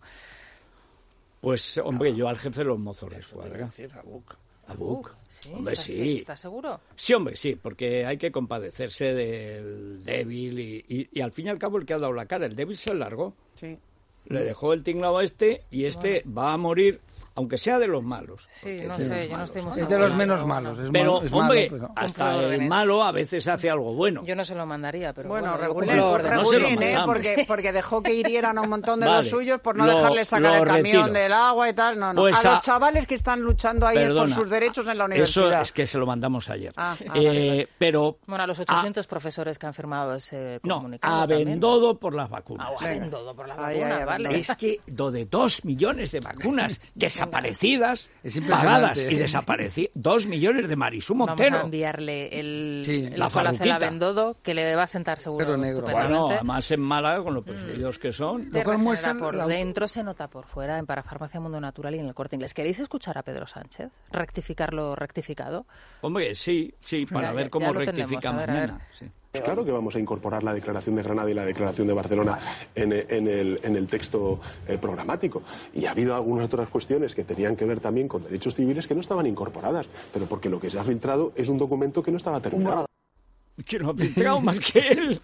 Pues, hombre, yo al jefe de los mozos de Eso escuadra. quiero decir, a Buc. A Buc. Sí, Hombre, ¿estás, sí. ¿Estás seguro? Sí, hombre, sí, porque hay que compadecerse del débil y, y, y al fin y al cabo el que ha dado la cara, el débil se largó. Sí. Le dejó el tinglado a este y este va a morir, aunque sea de los malos. Sí, porque no es de sé, los yo no malos, estoy muy ¿sabes? Es de segura. los menos malos. Es Pero, mal- es hombre, malo, pero- hasta Cumple el órdenes. malo a veces hace algo bueno. Yo no se lo mandaría, pero Bueno, bueno, yo regulín, cumplo No órdenes. se lo regulín, ¿eh? mandamos. Porque, porque dejó que hirieran a un montón de Vale, los suyos por no lo- dejarles sacar lo el camión retiro. del agua y tal. No, no. Pues a a- los chavales que están luchando ahí Perdona, por sus derechos en la universidad. Eso es que se lo mandamos ayer. Ah, ah, Eh, vale, vale. Pero Bueno, a los ochocientos profesores que han firmado ese no, comunicado a también. Bendodo por las vacunas. Ah, a Bendodo por las Ay, vacunas, ay, vale. Bendodo. Es que do de dos millones de vacunas desaparecidas, Es impresionante. pagadas y desaparecidas. Dos millones de Marisú Vamos Montero. a enviarle el, Sí, el la colacel a farruquita. Bendodo, que le va a sentar seguro Pero negro. estupendamente. Bueno, además en Málaga, con los perseguidos que son. Te Lo cual regenera muestra por la- dentro, se nota por fuera, en Parafarmacia Mundo Natural y en el Corte Inglés. ¿Queréis escuchar a Pedro Sánchez? ¿Rectificar lo rectificado? Hombre, sí, sí, para Ya, ver ya- cómo ya lo tenemos. rectifica A ver, a ver. mañana. Sí. Pues claro que vamos a incorporar la Declaración de Granada y la Declaración de Barcelona en, en, el, en el texto eh, programático. Y ha habido algunas otras cuestiones que tenían que ver también con derechos civiles que no estaban incorporadas, pero porque lo que se ha filtrado es un documento que no estaba terminado. Que no ha filtrado más que él.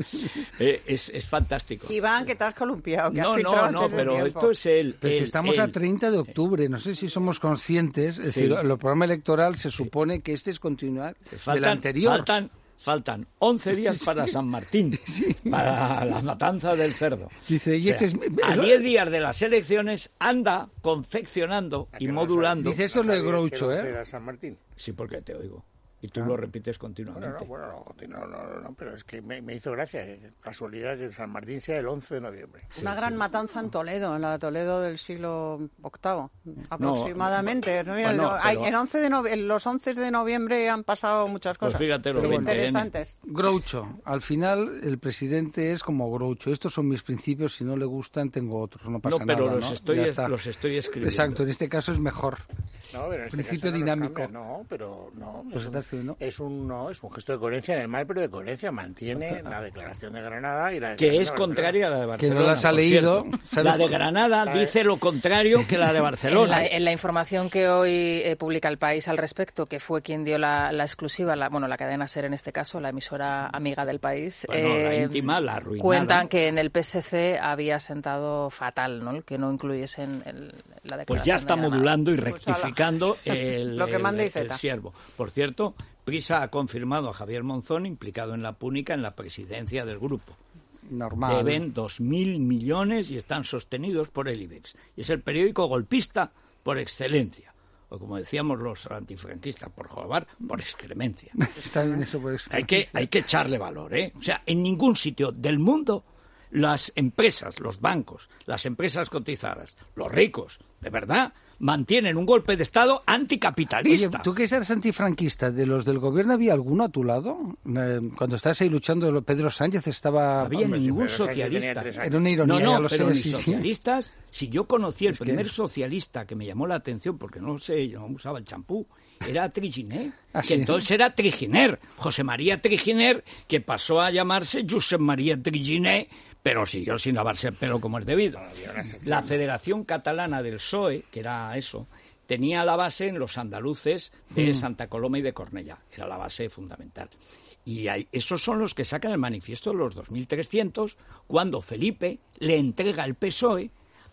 eh, es, es fantástico. Iván, que te has columpiado. Que no, has no, no, pero esto es él. Pero él, estamos él. a treinta de octubre, no sé si somos conscientes. Es Sí. decir, el programa electoral se supone que este es continuar Faltan, del anterior. Faltan, faltan once días para San Martín, sí. para la matanza del cerdo. Dice, y o sea, este es... A diez días de las elecciones anda confeccionando y modulando. Dice, eso es lo de Groucho, ¿eh? Era San Martín. Sí, porque te oigo. Y tú Ah. lo repites continuamente. Bueno, no, bueno, no, no, no, no, pero es que me, me hizo gracia, que casualidad que San Martín sea el once de noviembre. Una Sí, gran sí. matanza en Toledo, en la Toledo del siglo octavo, aproximadamente. No, No, bueno, hay- pero- en once de nove- en los once de noviembre han pasado muchas Pues cosas. fíjate lo pero que interesantes. Groucho, al final el presidente es como Groucho. Estos son mis principios, si no le gustan tengo otros, no pasa No, pero nada. los, ¿no? estoy, Ya es- está. los estoy escribiendo. Exacto, en este caso es mejor. No, pero en este Principio caso no los dinámico. cambia, no, pero no. Pues Es está un, escribiendo. es un no, es un gesto de coherencia en el mal, pero de coherencia mantiene la Declaración de Granada y la Que Declaración es de Barcelona. contraria a la de Que Barcelona. no las ha por leído. cierto. ¿Sabe? La de Granada La de- dice lo contrario que la de En Barcelona. la, en la información que hoy eh, publica El País al respecto, que fue quien dio la, la exclusiva, la, bueno, la cadena SER en este caso, la emisora amiga del País, Bueno, la eh, íntima, la arruinada. cuentan que en el P S C había sentado fatal, ¿no? El que no incluyesen el, la declaración Pues ya está de Granada. modulando y Pues rectificando el, Lo que el- manda y el zeta. siervo. Por cierto, Prisa ha confirmado a Javier Monzón, implicado en la Púnica, en la presidencia del grupo. Normal. Deben dos mil millones y están sostenidos por el IBEX. Y es el periódico golpista por excelencia. O como decíamos los antifranquistas, por joder, por excremencia. Está bien eso por eso. Hay que, hay que echarle valor, ¿eh? O sea, en ningún sitio del mundo las empresas, los bancos, las empresas cotizadas, los ricos, de verdad, mantienen un golpe de Estado Oye, anticapitalista. tú que eres antifranquista, ¿de los del gobierno había alguno a tu lado? Eh, cuando estabas ahí luchando, Pedro Sánchez estaba... No había Hombre, si ningún Pedro Sánchez tenía socialista. tres años. Era una ironía, No, ya no, lo pero sé, ni sí, sí. socialistas. Si yo conocí el Es que- primer socialista que me llamó la atención, porque no sé, yo no usaba el champú, era Triginer. Ah, que sí. entonces era Triginer, José María Triginer, que pasó a llamarse Josep María Triginer, pero siguió sin lavarse el pelo como es debido. La Federación Catalana del P S O E, que era eso, tenía la base en los andaluces de Mm. Santa Coloma y de Cornellá. Era la base fundamental. Y hay- esos son los que sacan el manifiesto de los dos mil trescientos, cuando Felipe le entrega el P S O E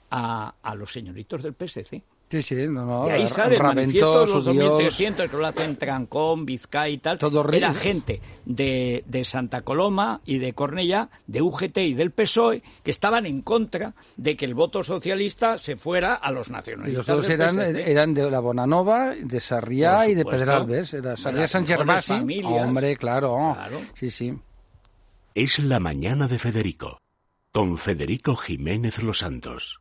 a, a los señoritos del P S C. Sí, sí, no, no. Y ahí sale el manifiesto de los Raventós, dos mil Dios. trescientos, que lo hacen Trancón, Vizcaya y tal. Todo Era horrible. gente de, de Santa Coloma y de Cornellá, de U G T y del P S O E, que estaban en contra de que el voto socialista se fuera a los Y nacionalistas los dos del eran, P S C. eran de la Bonanova, de Sarriá Por y de supuesto. Pedralbes. Era De Sarriá las San mejores Gervasi. familias. Hombre, claro. Claro. Sí, sí. Es la mañana de Federico, con Federico Jiménez Los Santos.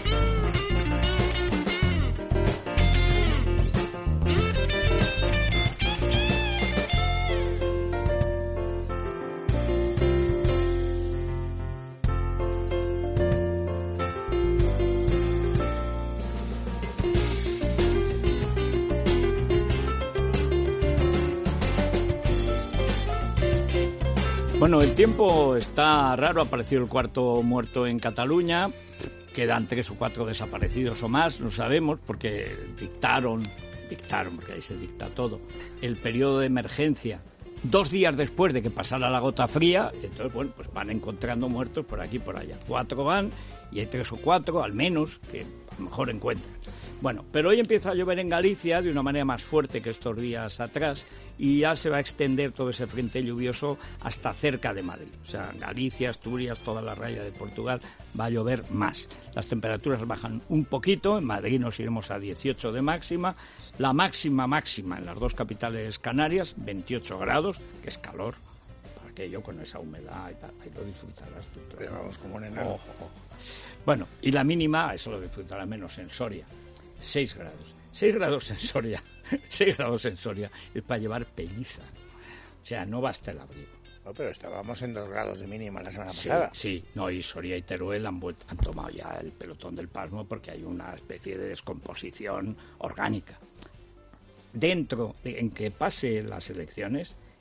Bueno, el tiempo está raro, ha aparecido el cuarto muerto en Cataluña, quedan tres o cuatro desaparecidos o más, no sabemos, porque dictaron, dictaron, porque ahí se dicta todo, el periodo de emergencia dos días después de que pasara la gota fría, y entonces, bueno, pues van encontrando muertos por aquí y por allá. Cuatro van, y hay tres o cuatro, al menos, que a lo mejor encuentran. Bueno, pero hoy empieza a llover en Galicia de una manera más fuerte que estos días atrás y ya se va a extender todo ese frente lluvioso hasta cerca de Madrid. O sea, Galicia, Asturias, toda la raya de Portugal va a llover más. Las temperaturas bajan un poquito, en Madrid nos iremos a dieciocho de máxima, la máxima máxima en las dos capitales canarias, veintiocho grados, que es calor, para aquello con esa humedad y tal, ahí lo disfrutarás tú. todo. Pero vamos, como un enano. Ojo, ojo. Bueno, y la mínima, eso lo disfrutará menos en Soria. seis grados. seis grados en Soria. seis grados en Soria. Es para llevar peliza. O sea, no basta el abrigo. No, pero estábamos en dos grados de mínima la semana Sí, pasada. sí. No, y Soria y Teruel han, vuelto, han tomado ya el pelotón del pasmo porque hay una especie de descomposición orgánica. Dentro de en que pase las elecciones,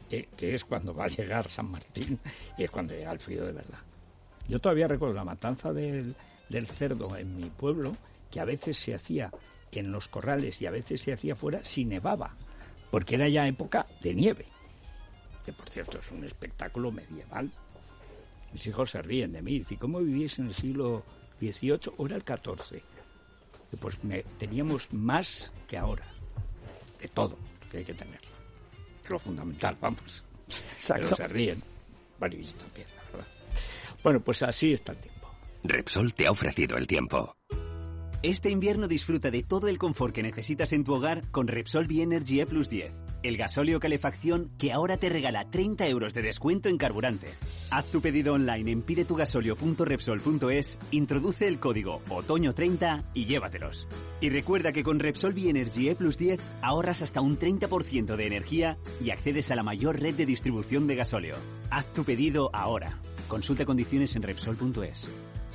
eh, que es cuando va a llegar San Martín y es cuando llega el frío de verdad. Yo todavía recuerdo la matanza del, del cerdo en mi pueblo, que a veces se hacía en los corrales y a veces se hacía fuera si nevaba, porque era ya época de nieve, que por cierto es un espectáculo medieval. Mis hijos se ríen de mí, dicen, ¿cómo vivís en el siglo dieciocho o era el catorce? Y pues me, teníamos más que ahora, de todo que hay que tener, lo fundamental, vamos. Exacto. Pero se ríen, bueno, y yo también, la verdad. Bueno, pues así está el tiempo. Repsol te ha ofrecido el tiempo. Este invierno disfruta de todo el confort que necesitas en tu hogar con Repsol Bienergy E plus diez, el gasóleo calefacción que ahora te regala treinta euros de descuento en carburante. Haz tu pedido online en pidetugasolio punto repsol punto es, introduce el código otoño treinta y llévatelos. Y recuerda que con Repsol Bienergy E plus diez ahorras hasta un treinta por ciento de energía y accedes a la mayor red de distribución de gasóleo. Haz tu pedido ahora. Consulta condiciones en repsol punto es.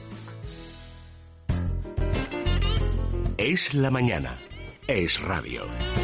Es la mañana. Es radio.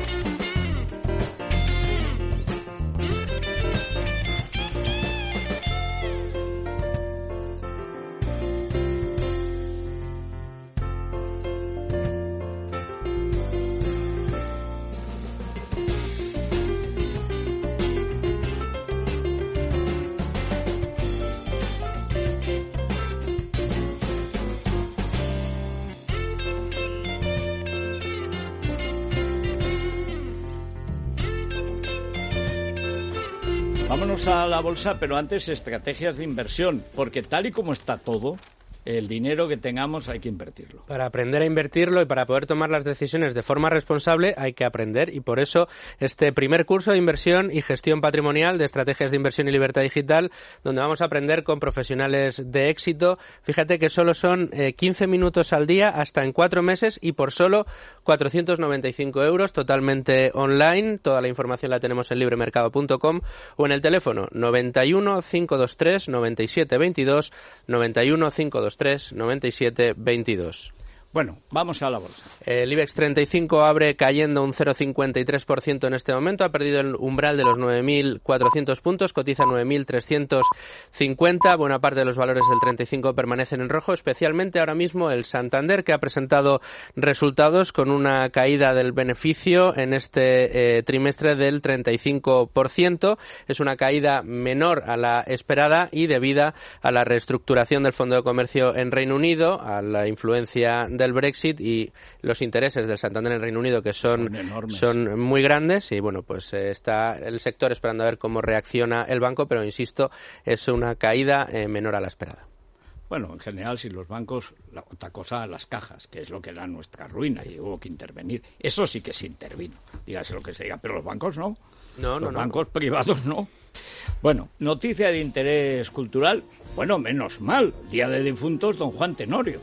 Vámonos a la bolsa, pero antes estrategias de inversión, porque tal y como está todo, el dinero que tengamos hay que invertirlo. Para aprender a invertirlo y para poder tomar las decisiones de forma responsable hay que aprender, y por eso este primer curso de inversión y gestión patrimonial de estrategias de inversión y libertad digital, donde vamos a aprender con profesionales de éxito. Fíjate que solo son eh, quince minutos al día hasta en cuatro meses y por solo cuatrocientos noventa y cinco euros, totalmente online. Toda la información la tenemos en libremercado punto com o en el teléfono noventa y uno, cinco dos tres, noventa y siete veintidós, noventa y uno, cinco dos tres, noventa y siete veintidós. Bueno, vamos a la bolsa. El IBEX treinta y cinco abre cayendo un cero coma cincuenta y tres por ciento en este momento. Ha perdido el umbral de los nueve mil cuatrocientos puntos, cotiza nueve mil trescientos cincuenta. Buena parte de los valores del treinta y cinco permanecen en rojo, especialmente ahora mismo el Santander, que ha presentado resultados con una caída del beneficio en este eh, trimestre del treinta y cinco por ciento. Es una caída menor a la esperada y debida a la reestructuración del Fondo de Comercio en Reino Unido, a la influencia del Brexit y los intereses del Santander en Reino Unido, que son, son, son muy grandes, y bueno, pues eh, está el sector esperando a ver cómo reacciona el banco, pero insisto, es una caída eh, menor a la esperada. Bueno, en general, si los bancos, la otra cosa, las cajas, que es lo que era nuestra ruina y hubo que intervenir. Eso sí que se intervino, dígase lo que se diga, pero los bancos no. No, los no, bancos no. privados no. Bueno, noticia de interés cultural. Bueno, menos mal, Día de Difuntos, don Juan Tenorio.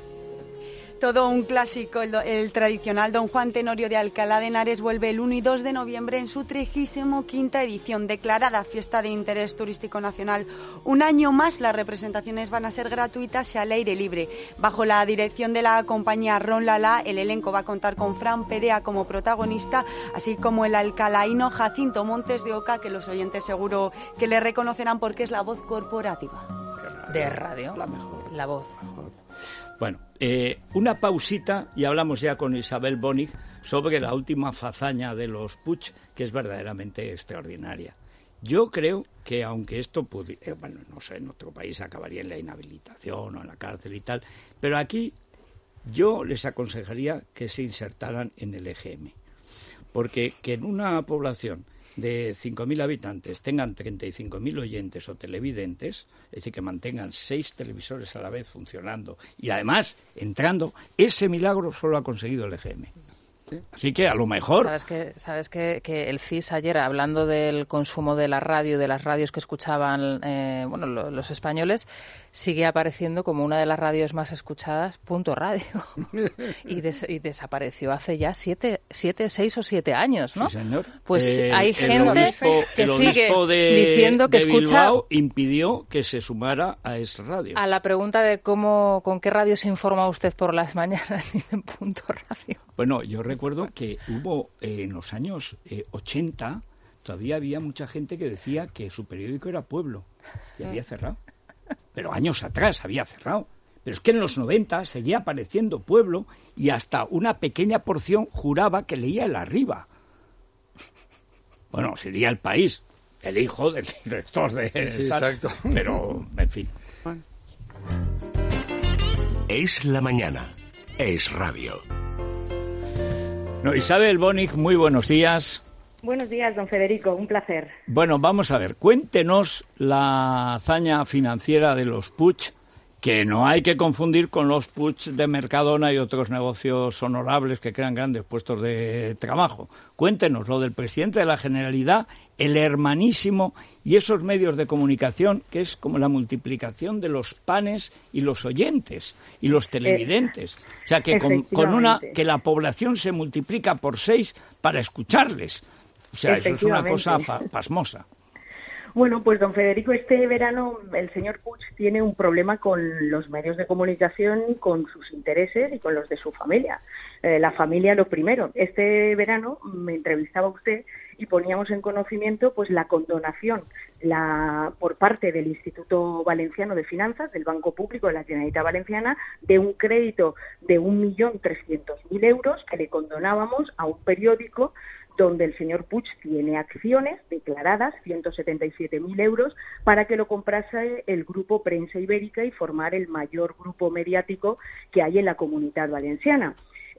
Todo un clásico, el, el tradicional Don Juan Tenorio de Alcalá de Henares vuelve el uno y dos de noviembre en su trigésimo quinta edición, declarada fiesta de interés turístico nacional. Un año más las representaciones van a ser gratuitas y al aire libre. Bajo la dirección de la compañía Ron Lala, el elenco va a contar con Fran Perea como protagonista, así como el alcalaíno Jacinto Montes de Oca, que los oyentes seguro que le reconocerán porque es la voz corporativa. De radio, la mejor. La voz. Bueno, eh, una pausita y hablamos ya con Isabel Bonig sobre la última fazaña de los Puig, que es verdaderamente extraordinaria. Yo creo que aunque esto pudiera, eh, bueno, no sé, en otro país acabaría en la inhabilitación o en la cárcel y tal, pero aquí yo les aconsejaría que se insertaran en el E G M, porque que en una población de cinco mil habitantes tengan treinta y cinco mil oyentes o televidentes, es decir, que mantengan seis televisores a la vez funcionando y además entrando, ese milagro solo ha conseguido el E G M. ¿Sí? Así que a lo mejor... Sabes que sabes que, que el C I S ayer, hablando del consumo de la radio, de las radios que escuchaban eh, bueno lo, los españoles, sigue apareciendo como una de las radios más escuchadas, Punto Radio. y, des, y desapareció hace ya siete, siete, seis o siete años, ¿no? Sí, señor. Pues eh, hay gente obispo, que sigue de, diciendo que de escucha... Bilbao impidió que se sumara a esa radio. A la pregunta de cómo, con qué radio se informa usted por las mañanas, dicen Punto Radio. Bueno, yo recuerdo que hubo eh, en los años eh, ochenta todavía había mucha gente que decía que su periódico era Pueblo y había cerrado. Pero años atrás había cerrado. Pero es que en los noventa seguía apareciendo Pueblo y hasta una pequeña porción juraba que leía El Arriba. Bueno, sería El País, el hijo del director de... Sí, exacto. Pero, en fin. Bueno. Es la mañana. Es radio. No, Isabel Bonig, muy buenos días. Buenos días, don Federico, un placer. Bueno, vamos a ver, cuéntenos la hazaña financiera de los Puig, que no hay que confundir con los Puig de Mercadona y otros negocios honorables que crean grandes puestos de trabajo. Cuéntenos lo del presidente de la Generalidad, el hermanísimo, y esos medios de comunicación, que es como la multiplicación de los panes y los oyentes y los televidentes. O sea, que con, con una que la población se multiplica por seis para escucharles. O sea, eso es una cosa fa- pasmosa. Bueno, pues don Federico, este verano el señor Puig tiene un problema con los medios de comunicación, con sus intereses y con los de su familia. Eh, la familia lo primero. Este verano me entrevistaba usted y poníamos en conocimiento pues la condonación la, por parte del Instituto Valenciano de Finanzas, del Banco Público de la Generalitat Valenciana, de un crédito de un millón trescientos mil euros que le condonábamos a un periódico donde el señor Puig tiene acciones declaradas, ciento setenta y siete mil euros, para que lo comprase el Grupo Prensa Ibérica y formar el mayor grupo mediático que hay en la Comunitat Valenciana.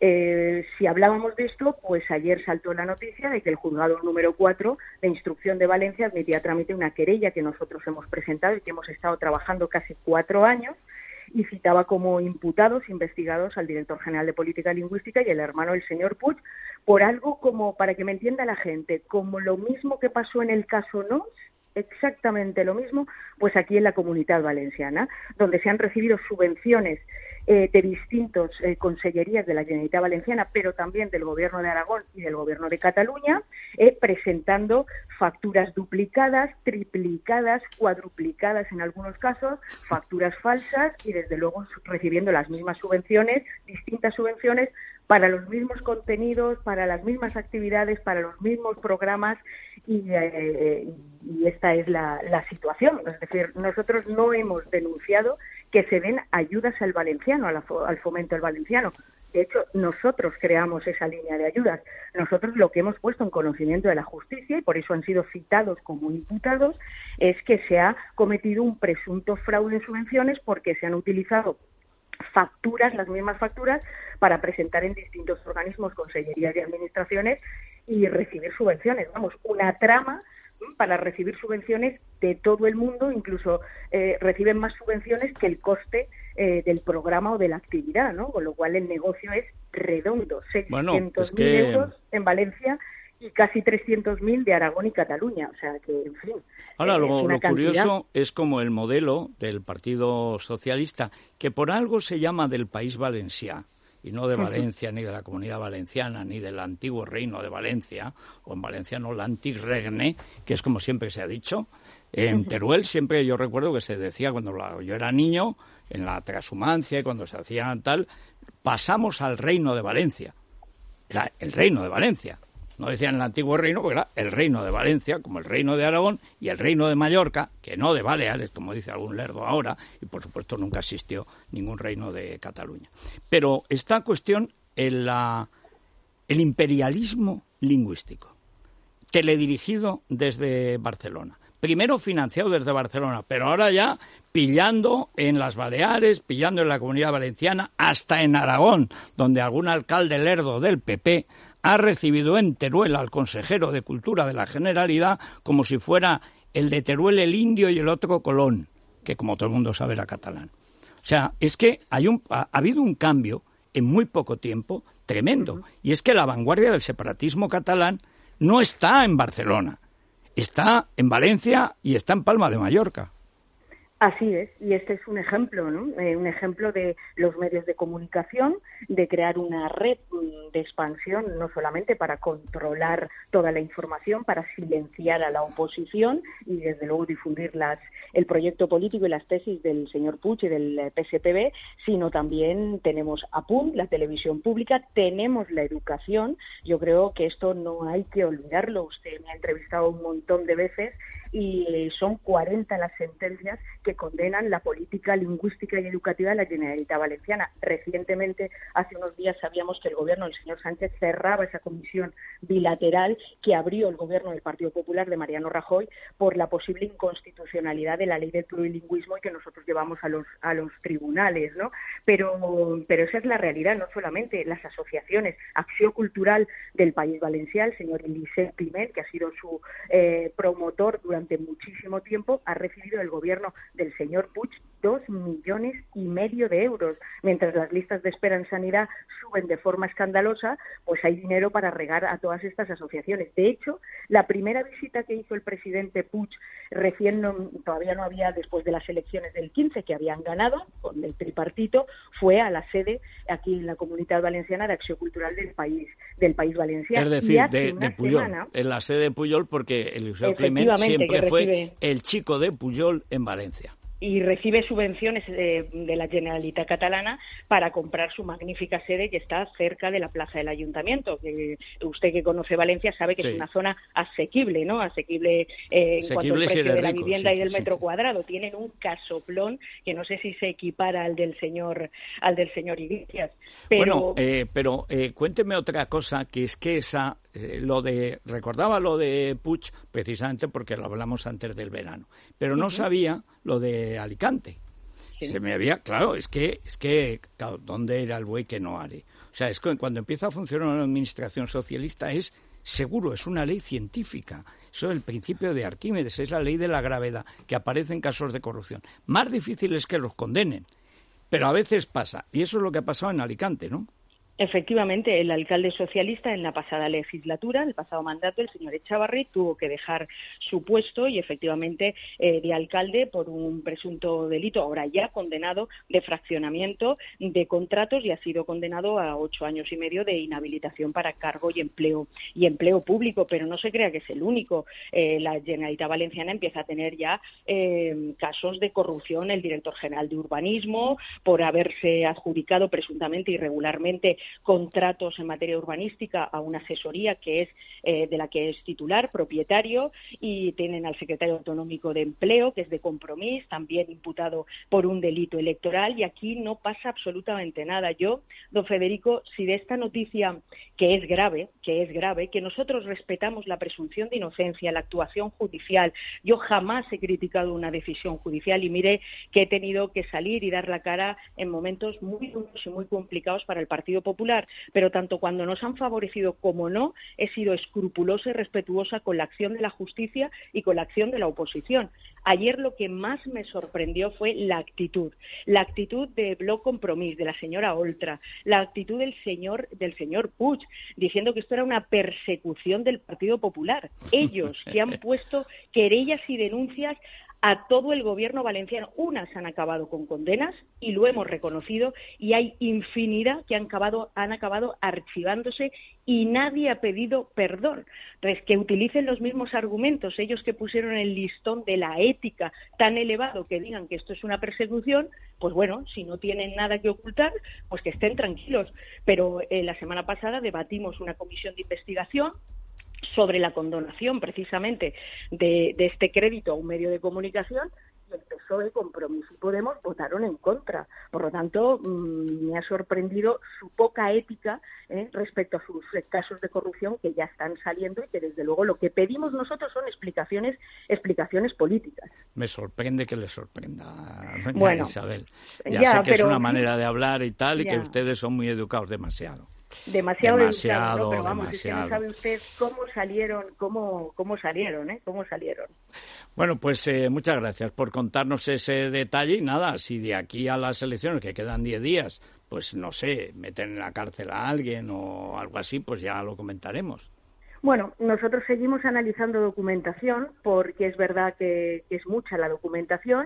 Eh, si hablábamos de esto, pues ayer saltó la noticia de que el juzgado número cuatro de instrucción de Valencia admitía a trámite una querella que nosotros hemos presentado y que hemos estado trabajando casi cuatro años, y citaba como imputados, investigados al director general de Política Lingüística y el hermano del señor Puig, por algo como, para que me entienda la gente, como lo mismo que pasó en el caso Nos, exactamente lo mismo, pues aquí en la Comunitat Valenciana, donde se han recibido subvenciones eh, de distintos eh, consellerías de la Generalitat Valenciana, pero también del Gobierno de Aragón y del Gobierno de Cataluña, eh, presentando facturas duplicadas, triplicadas, cuadruplicadas en algunos casos, facturas falsas y desde luego recibiendo las mismas subvenciones, distintas subvenciones, para los mismos contenidos, para las mismas actividades, para los mismos programas y, eh, y esta es la, la situación. Es decir, nosotros no hemos denunciado que se den ayudas al valenciano, a la, al fomento del valenciano. De hecho, nosotros creamos esa línea de ayudas. Nosotros lo que hemos puesto en conocimiento de la justicia, y por eso han sido citados como imputados, es que se ha cometido un presunto fraude en subvenciones porque se han utilizado facturas, las mismas facturas, para presentar en distintos organismos, consellerías y administraciones y recibir subvenciones. Vamos, una trama para recibir subvenciones de todo el mundo, incluso eh, reciben más subvenciones que el coste eh, del programa o de la actividad, ¿no? Con lo cual el negocio es redondo, seiscientos mil bueno, es que... euros en Valencia y casi trescientos mil de Aragón y Cataluña, o sea que, en fin. Ahora, eh, lo, lo cantidad... curioso es como el modelo del Partido Socialista, que por algo se llama del País Valencià, y no de Valencia, ni de la Comunidad Valenciana, ni del antiguo Reino de Valencia, o en valenciano l'Antic Regne, que es como siempre se ha dicho. En Teruel siempre yo recuerdo que se decía, cuando la, yo era niño, en la transhumancia, y cuando se hacía tal, pasamos al Reino de Valencia. Era el Reino de Valencia. No decían el antiguo reino, porque era el Reino de Valencia, como el Reino de Aragón, y el Reino de Mallorca, que no de Baleares, como dice algún lerdo ahora, y por supuesto nunca existió ningún reino de Cataluña. Pero esta cuestión, el, la, el imperialismo lingüístico, teledirigido desde Barcelona, primero financiado desde Barcelona, pero ahora ya pillando en las Baleares, pillando en la Comunidad Valenciana, hasta en Aragón, donde algún alcalde lerdo del P P ha recibido en Teruel al consejero de Cultura de la Generalidad como si fuera el de Teruel el indio y el otro Colón, que como todo el mundo sabe era catalán. O sea, es que hay un, ha, ha habido un cambio en muy poco tiempo tremendo, y es que la vanguardia del separatismo catalán no está en Barcelona, está en Valencia y está en Palma de Mallorca. Así es, y este es un ejemplo, ¿no? Eh, un ejemplo de los medios de comunicación, de crear una red de expansión, no solamente para controlar toda la información, para silenciar a la oposición y, desde luego, difundir las, el proyecto político y las tesis del señor Puig y del P S P B, sino también tenemos a P U N, la televisión pública, tenemos la educación. Yo creo que esto no hay que olvidarlo. Usted me ha entrevistado un montón de veces y son cuarenta las sentencias que condenan la política lingüística y educativa de la Generalitat Valenciana. Recientemente, hace unos días, sabíamos que el gobierno del señor Sánchez cerraba esa comisión bilateral que abrió el gobierno del Partido Popular de Mariano Rajoy por la posible inconstitucionalidad de la ley del plurilingüismo y que nosotros llevamos a los a los tribunales, ¿no? Pero, pero esa es la realidad, no solamente las asociaciones. Acción Cultural del País Valencià, el señor Eliseu Climent, que ha sido su eh, promotor durante muchísimo tiempo, ha recibido del gobierno del señor Puig dos millones y medio de euros. Mientras las listas de espera en sanidad suben de forma escandalosa, pues hay dinero para regar a todas estas asociaciones. De hecho, la primera visita que hizo el presidente Puig, recién no, todavía no había, después de las elecciones del quince, que habían ganado con el tripartito, fue a la sede aquí en la Comunitat Valenciana de Acción Cultural del país del país Valenciano. Es decir, de, de Pujol, semana, en la sede de Pujol, porque Eliseu Climent siempre fue el chico de Pujol en Valencia. Y recibe subvenciones de, de la Generalitat Catalana para comprar su magnífica sede que está cerca de la plaza del Ayuntamiento. Que usted, que conoce Valencia, sabe que sí, es una zona asequible, ¿no? Asequible eh, en cuanto al precio de, de la rico, vivienda sí, y del sí. metro cuadrado. Tienen un casoplón que no sé si se equipara al del señor al del señor Iglesias. Pero... Bueno, eh, pero eh, cuénteme otra cosa, que es que esa eh, lo de recordaba lo de Puig precisamente porque lo hablamos antes del verano, pero no uh-huh. sabía lo de Alicante. Sí. Se me había, claro, es que, es que, claro, ¿dónde era el buey que no are? O sea, es que cuando empieza a funcionar una administración socialista es seguro, es una ley científica. Eso es el principio de Arquímedes, es la ley de la gravedad, que aparece en casos de corrupción. Más difícil es que los condenen, pero a veces pasa, y eso es lo que ha pasado en Alicante, ¿no? Efectivamente, el alcalde socialista en la pasada legislatura, el pasado mandato, el señor Echavarri, tuvo que dejar su puesto y efectivamente eh, de alcalde por un presunto delito, ahora ya condenado, de fraccionamiento de contratos, y ha sido condenado a ocho años y medio de inhabilitación para cargo y empleo y empleo público. Pero no se crea que es el único. Eh, la Generalitat Valenciana empieza a tener ya eh, casos de corrupción. El director general de urbanismo, por haberse adjudicado presuntamente irregularmente contratos en materia urbanística a una asesoría que es eh, de la que es titular, propietario, y tienen al secretario autonómico de Empleo, que es de Compromís, también imputado por un delito electoral, y aquí no pasa absolutamente nada. Yo, don Federico, si de esta noticia, que es grave, que es grave, que nosotros respetamos la presunción de inocencia, la actuación judicial, yo jamás he criticado una decisión judicial, y mire que he tenido que salir y dar la cara en momentos muy duros y muy complicados para el Partido Popular, pero tanto cuando nos han favorecido como no, he sido escrupulosa y respetuosa con la acción de la justicia y con la acción de la oposición. Ayer lo que más me sorprendió fue la actitud, la actitud de Bloc Compromís, de la señora Oltra, la actitud del señor del señor Puig, diciendo que esto era una persecución del Partido Popular. Ellos que han puesto querellas y denuncias a todo el gobierno valenciano. Unas han acabado con condenas y lo hemos reconocido, y hay infinidad que han acabado, han acabado archivándose y nadie ha pedido perdón. Entonces, que utilicen los mismos argumentos, ellos que pusieron el listón de la ética tan elevado, que digan que esto es una persecución, pues bueno, si no tienen nada que ocultar, pues que estén tranquilos. Pero eh, la semana pasada debatimos una comisión de investigación sobre la condonación precisamente de, de este crédito a un medio de comunicación, y el P S O E, Compromís y Podemos votaron en contra. Por lo tanto, mmm, me ha sorprendido su poca ética eh, respecto a sus casos de corrupción que ya están saliendo, y que desde luego lo que pedimos nosotros son explicaciones explicaciones políticas. Me sorprende que le sorprenda, doña bueno, Isabel. Ya, ya sé que pero, es una manera de hablar y tal, y ya. que ustedes son muy educados, demasiado. Demasiado, demasiado, educado, ¿no? Pero vamos, demasiado. Es que no sabe usted cómo salieron, cómo, cómo salieron, ¿eh? Cómo salieron. Bueno, pues eh, muchas gracias por contarnos ese detalle, y nada, si de aquí a las elecciones, que quedan diez días, pues no sé, meten en la cárcel a alguien o algo así, pues ya lo comentaremos. Bueno, nosotros seguimos analizando documentación, porque es verdad que, que es mucha la documentación,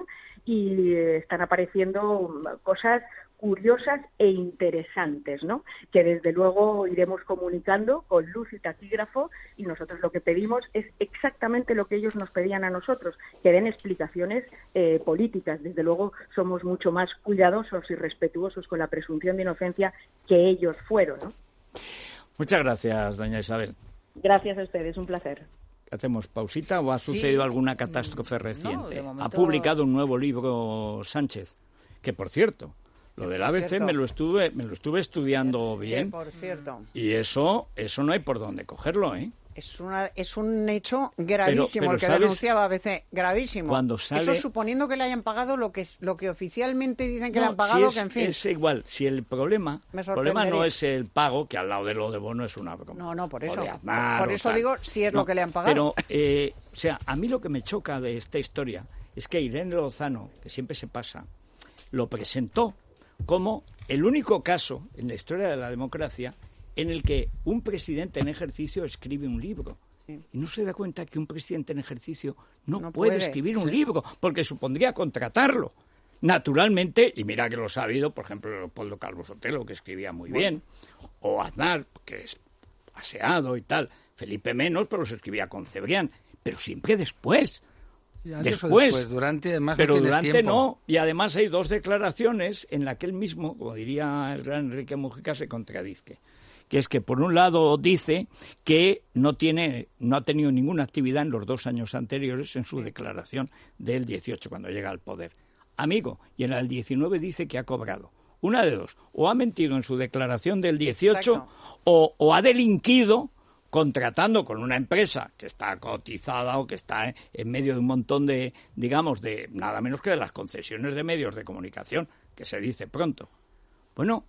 y eh, están apareciendo cosas curiosas e interesantes, ¿no? Que desde luego iremos comunicando con luz y taquígrafo, y nosotros lo que pedimos es exactamente lo que ellos nos pedían a nosotros, que den explicaciones eh, políticas. Desde luego somos mucho más cuidadosos y respetuosos con la presunción de inocencia que ellos fueron, ¿no? Muchas gracias, doña Isabel. Gracias a ustedes, un placer. ¿Hacemos pausita o ha Sí. sucedido alguna catástrofe reciente? No, de momento- Ha publicado un nuevo libro Sánchez, que por cierto, lo del A B C cierto. me lo estuve me lo estuve estudiando Sí, bien, por cierto. y eso eso no hay por dónde cogerlo, ¿eh? Es, una, es un hecho gravísimo pero el que ¿sabes? denunciaba A B C, gravísimo. Cuando sale- Eso suponiendo que le hayan pagado lo que lo que oficialmente dicen que No, le han pagado, si es, que en fin. es igual, si el problema, Me el problema no sorprendería. es el pago, que al lado de lo de Bono es una broma. No, no, por eso. O de Aznar Por o eso tal. digo si es No, lo que le han pagado. Pero, eh, o sea, a mí lo que me choca de esta historia es que Irene Lozano, que siempre se pasa, lo presentó como el único caso en la historia de la democracia en el que un presidente en ejercicio escribe un libro. Y no se da cuenta que un presidente en ejercicio no, No puede, puede, escribir un sí. libro, porque supondría contratarlo. Naturalmente, y mira que lo ha habido, por ejemplo, Leopoldo Calvo Sotelo, que escribía muy bien, o Aznar, que es aseado y tal, Felipe menos, pero los escribía con Cebrián, pero siempre después. Sí, antes o después, después, durante además no pero tienes durante tiempo. no, y además hay dos declaraciones en las que él mismo, como diría el gran Enrique Mujica, se contradice, que es que por un lado dice que no tiene, no ha tenido ninguna actividad en los dos años anteriores en su declaración del dieciocho, cuando llega al poder. Amigo, y en el diecinueve dice que ha cobrado. Una de dos, o ha mentido en su declaración del dieciocho o, o ha delinquido contratando con una empresa que está cotizada o que está en medio de un montón de, digamos, de nada menos que de las concesiones de medios de comunicación, que se dice pronto. Bueno,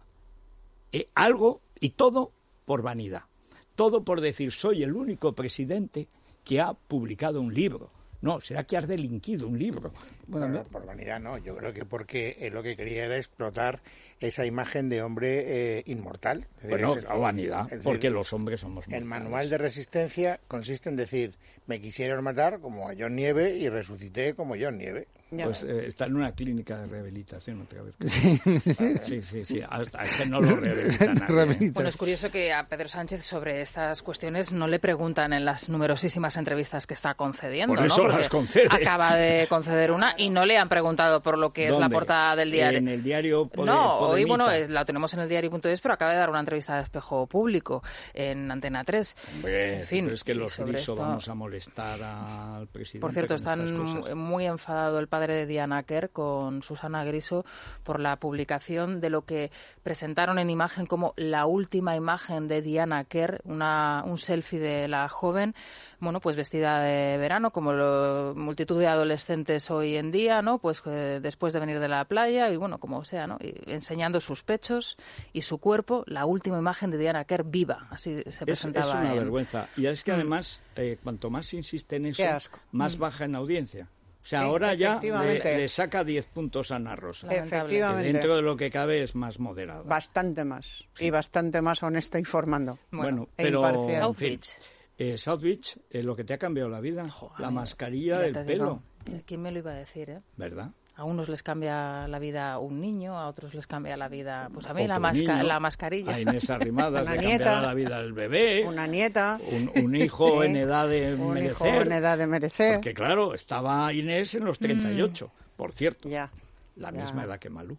eh, algo y todo por vanidad. Todo por decir, soy el único presidente que ha publicado un libro. No, será que has delinquido un libro. Bueno, no, por vanidad no, yo creo que porque eh, lo que quería era explotar esa imagen de hombre eh, inmortal. Es decir, Bueno, es- la vanidad, es decir, porque los hombres somos El mortales. manual de resistencia consiste en decir, me quisieron matar como a John Nieve y resucité como John Nieve. Pues eh, está en una clínica de rehabilitación otra vez. Sí, sí, sí, sí. Hasta es que no lo rehabilita nadie. ¿eh? Bueno, es curioso que a Pedro Sánchez sobre estas cuestiones no le preguntan en las numerosísimas entrevistas que está concediendo. Por eso ¿no? las Porque concede. acaba de conceder una y no le han preguntado por lo que es la ¿Dónde? portada del diario. En el diario Pode- No, hoy Podemita. bueno, es- la tenemos en el diario punto es, pero acaba de dar una entrevista de Espejo Público en Antena tres. Hombre, en fin, pero es que y los sobre grisos esto- vamos a molestar al presidente. Por cierto, con estas están cosas. muy enfadado el padre de Diana Kerr con Susana Griso por la publicación de lo que presentaron en imagen como la última imagen de Diana Kerr, una, un selfie de la joven, bueno, pues vestida de verano, como lo, multitud de adolescentes hoy en día, ¿no? Pues eh, después de venir de la playa y bueno, como sea, ¿no? Y enseñando sus pechos y su cuerpo, la última imagen de Diana Kerr viva, así se Es, presentaba. es una en- vergüenza. Y es que Mm. además, eh, cuanto más insiste en eso, Qué asco. más Mm. baja en audiencia. O sea, Sí, ahora ya efectivamente. le, le saca diez puntos a Ana Rosa. Efectivamente. Que dentro de lo que cabe es más moderada. Bastante más. Y bastante más honesta informando. Bueno, e pero imparcial. en fin, eh, South Beach, eh, lo que te ha cambiado la vida, la mascarilla Ya del te pelo, digo, ¿quién me lo iba a decir, eh? ¿verdad? A unos les cambia la vida un niño, a otros les cambia la vida, pues a mí Otro la, masca- niño, la mascarilla. A Inés Arrimadas Una le nieta. cambiará la vida al bebé, Una nieta. un, un hijo Sí. en edad de Un hijo merecer. en edad de merecer. Porque claro, estaba Inés en los treinta y ocho, por cierto. Ya. La Ya. misma edad que Malú.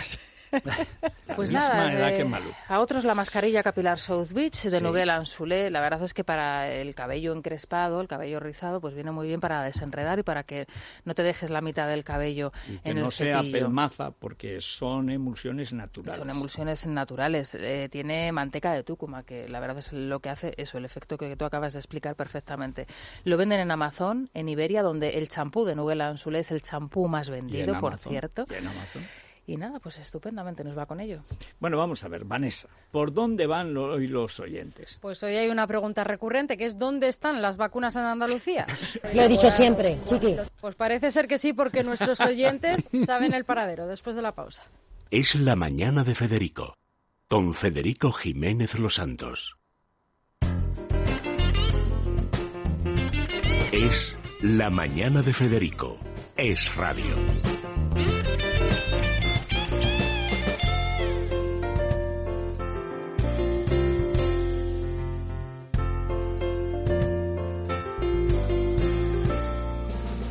La Pues misma nada, edad eh, que Malú. a otros la mascarilla capilar South Beach de Sí. Nugel Anzulé, la verdad es que para el cabello encrespado, el cabello rizado, pues viene muy bien para desenredar y para que no te dejes la mitad del cabello Y que en no el sea cepillo. pelmaza, porque son emulsiones naturales. Son emulsiones naturales. Eh, tiene manteca de túcuma, que la verdad es lo que hace eso, el efecto que tú acabas de explicar perfectamente. Lo venden en Amazon, en Iberia, donde el champú de Nugel Anzulé es el champú más Y en vendido, por Amazon, cierto. y en Amazon. Y nada, pues estupendamente nos va con ello. Bueno, vamos a ver, Vanessa, ¿por dónde van lo- hoy los oyentes? Pues hoy hay una pregunta recurrente, que es ¿dónde están las vacunas en Andalucía? Lo he dicho siempre, chiqui. Pues parece ser que sí, porque nuestros oyentes saben el paradero después de la pausa. Es la mañana de Federico, con Federico Jiménez Los Santos. Es la mañana de Federico. Es radio.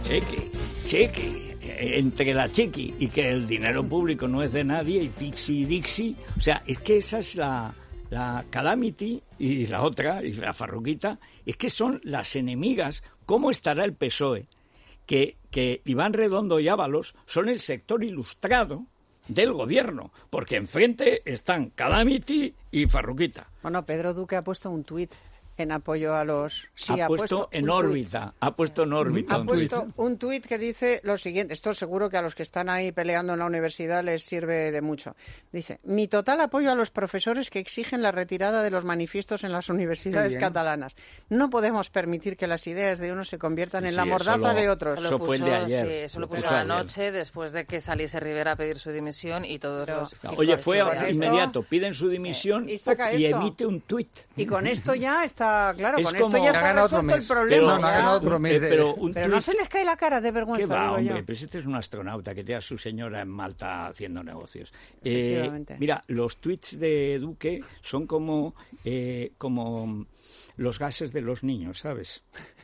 Chiqui, chiqui. Entre la chiqui y que el dinero público no es de nadie y Pixie Dixie, o sea, es que esa es la, la Calamity y la otra, y la Farruquita, es que son las enemigas. ¿Cómo estará el P S O E? Que, que Iván Redondo y Ábalos son el sector ilustrado del gobierno, porque enfrente están Calamity y Farruquita. Bueno, Pedro Duque ha puesto un tuit en apoyo a los... Sí, ha, ha puesto, puesto en órbita, ha puesto en órbita ha un puesto tuit. un tuit que dice lo siguiente, esto seguro que a los que están ahí peleando en la universidad les sirve de mucho. Dice, mi total apoyo a los profesores que exigen la retirada de los manifiestos en las universidades catalanas. No podemos permitir que las ideas de unos se conviertan sí, en sí, la mordaza lo, de otros. Eso fue el de ayer. Sí, eso lo puso anoche después de que saliese Rivera a pedir su dimisión y todos Pero, los... Oye, fue inmediato, piden su dimisión sí. y, saca y emite un tuit. Y con esto ya está, claro, es con esto ya está resuelto el problema. Pero, no, no, otro mes de... pero, un pero no se les cae la cara de vergüenza, ¿Qué va, digo hombre? Yo. Pero este es un astronauta que tiene a su señora en Malta haciendo negocios. Eh, mira, los tweets de Duque son como, eh, como los gases de los niños, ¿sabes?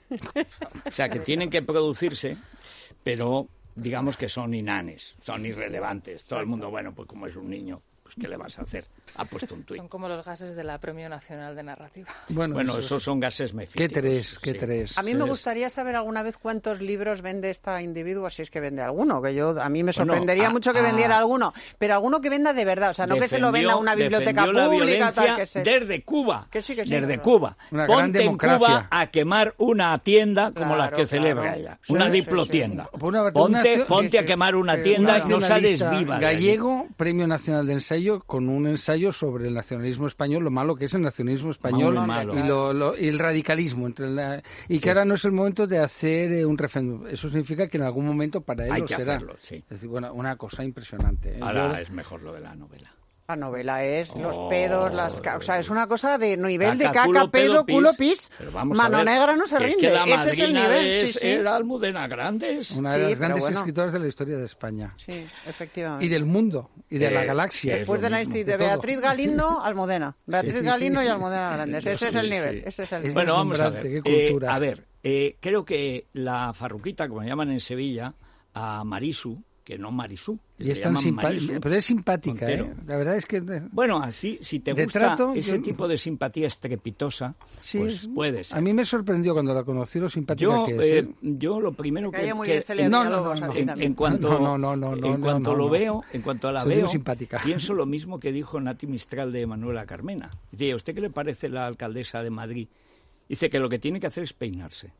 O sea, que tienen que producirse, pero digamos que son inanes, son irrelevantes. Todo el mundo, bueno, pues como es un niño, pues ¿qué le vas a hacer? Ha puesto un tuit. Son como los gases de la Premio Nacional de Narrativa. Bueno, bueno esos, esos son gases mefíticos. ¿Qué tres? ¿Qué sí. tres? A mí me gustaría saber alguna vez cuántos libros vende esta individuo, si es que vende alguno, que yo a mí me sorprendería bueno, a, mucho que vendiera a, alguno, pero alguno que venda de verdad, o sea, no que se lo venda a una biblioteca pública. Tal, que se... Desde Cuba, que sí, que sí, desde claro. Cuba. Una Ponte en Cuba a quemar una tienda como claro, la que claro. celebra ella, sí, una sí, diplotienda. Sí, sí. Una, ponte una, ponte sí, a quemar una sí, tienda una y no sales viva. Gallego, Premio Nacional de Ensayo, con un ensayo sobre el nacionalismo español, lo malo que es el nacionalismo español malo, y, lo, lo, y el radicalismo entre la, y que sí. ahora no es el momento de hacer eh, un referéndum. Eso significa que en algún momento para él Hay lo que será. Hacerlo, sí. Es decir, bueno, una cosa impresionante. ¿eh? Ahora Yo, es mejor lo de la novela. La novela es oh, los pedos, las ca... o sea, es una cosa de nivel caca, de caca, culo, pedo, pis. culo, pis. Mano ver, negra no se que rinde. Es que la Ese es el nivel. Es, sí, sí. Era Almudena Grandes. Una de sí, las grandes bueno. escritoras de la historia de España. Sí, efectivamente. Y del mundo, y de eh, la galaxia. Después de la institución de Beatriz Galindo, Almudena. Beatriz sí, sí, Galindo sí. y Almudena Grandes. Ese sí, es el nivel. Sí. Ese es el nivel. Bueno, vamos a ver. Qué cultura. Eh, a ver, eh, creo que la Farruquita, como llaman en Sevilla, a Marisu, que no Marisú, que y es se tan llaman Marisu, pero es simpática, ¿eh? La verdad es que... Bueno, así, si te gusta trato, ese yo... tipo de simpatía estrepitosa, sí, pues puede ser. A mí me sorprendió cuando la conocí lo simpática yo, que es. Eh, ¿eh? Yo lo primero que... que, que no, no, no, no, en, en cuanto, no, no, no, no, en cuanto no, no, lo no. veo, en cuanto la Soy veo, simpática. pienso lo mismo que dijo Nati Mistral de Manuela Carmena. Dice, ¿a usted qué le parece la alcaldesa de Madrid? Dice que lo que tiene que hacer es peinarse.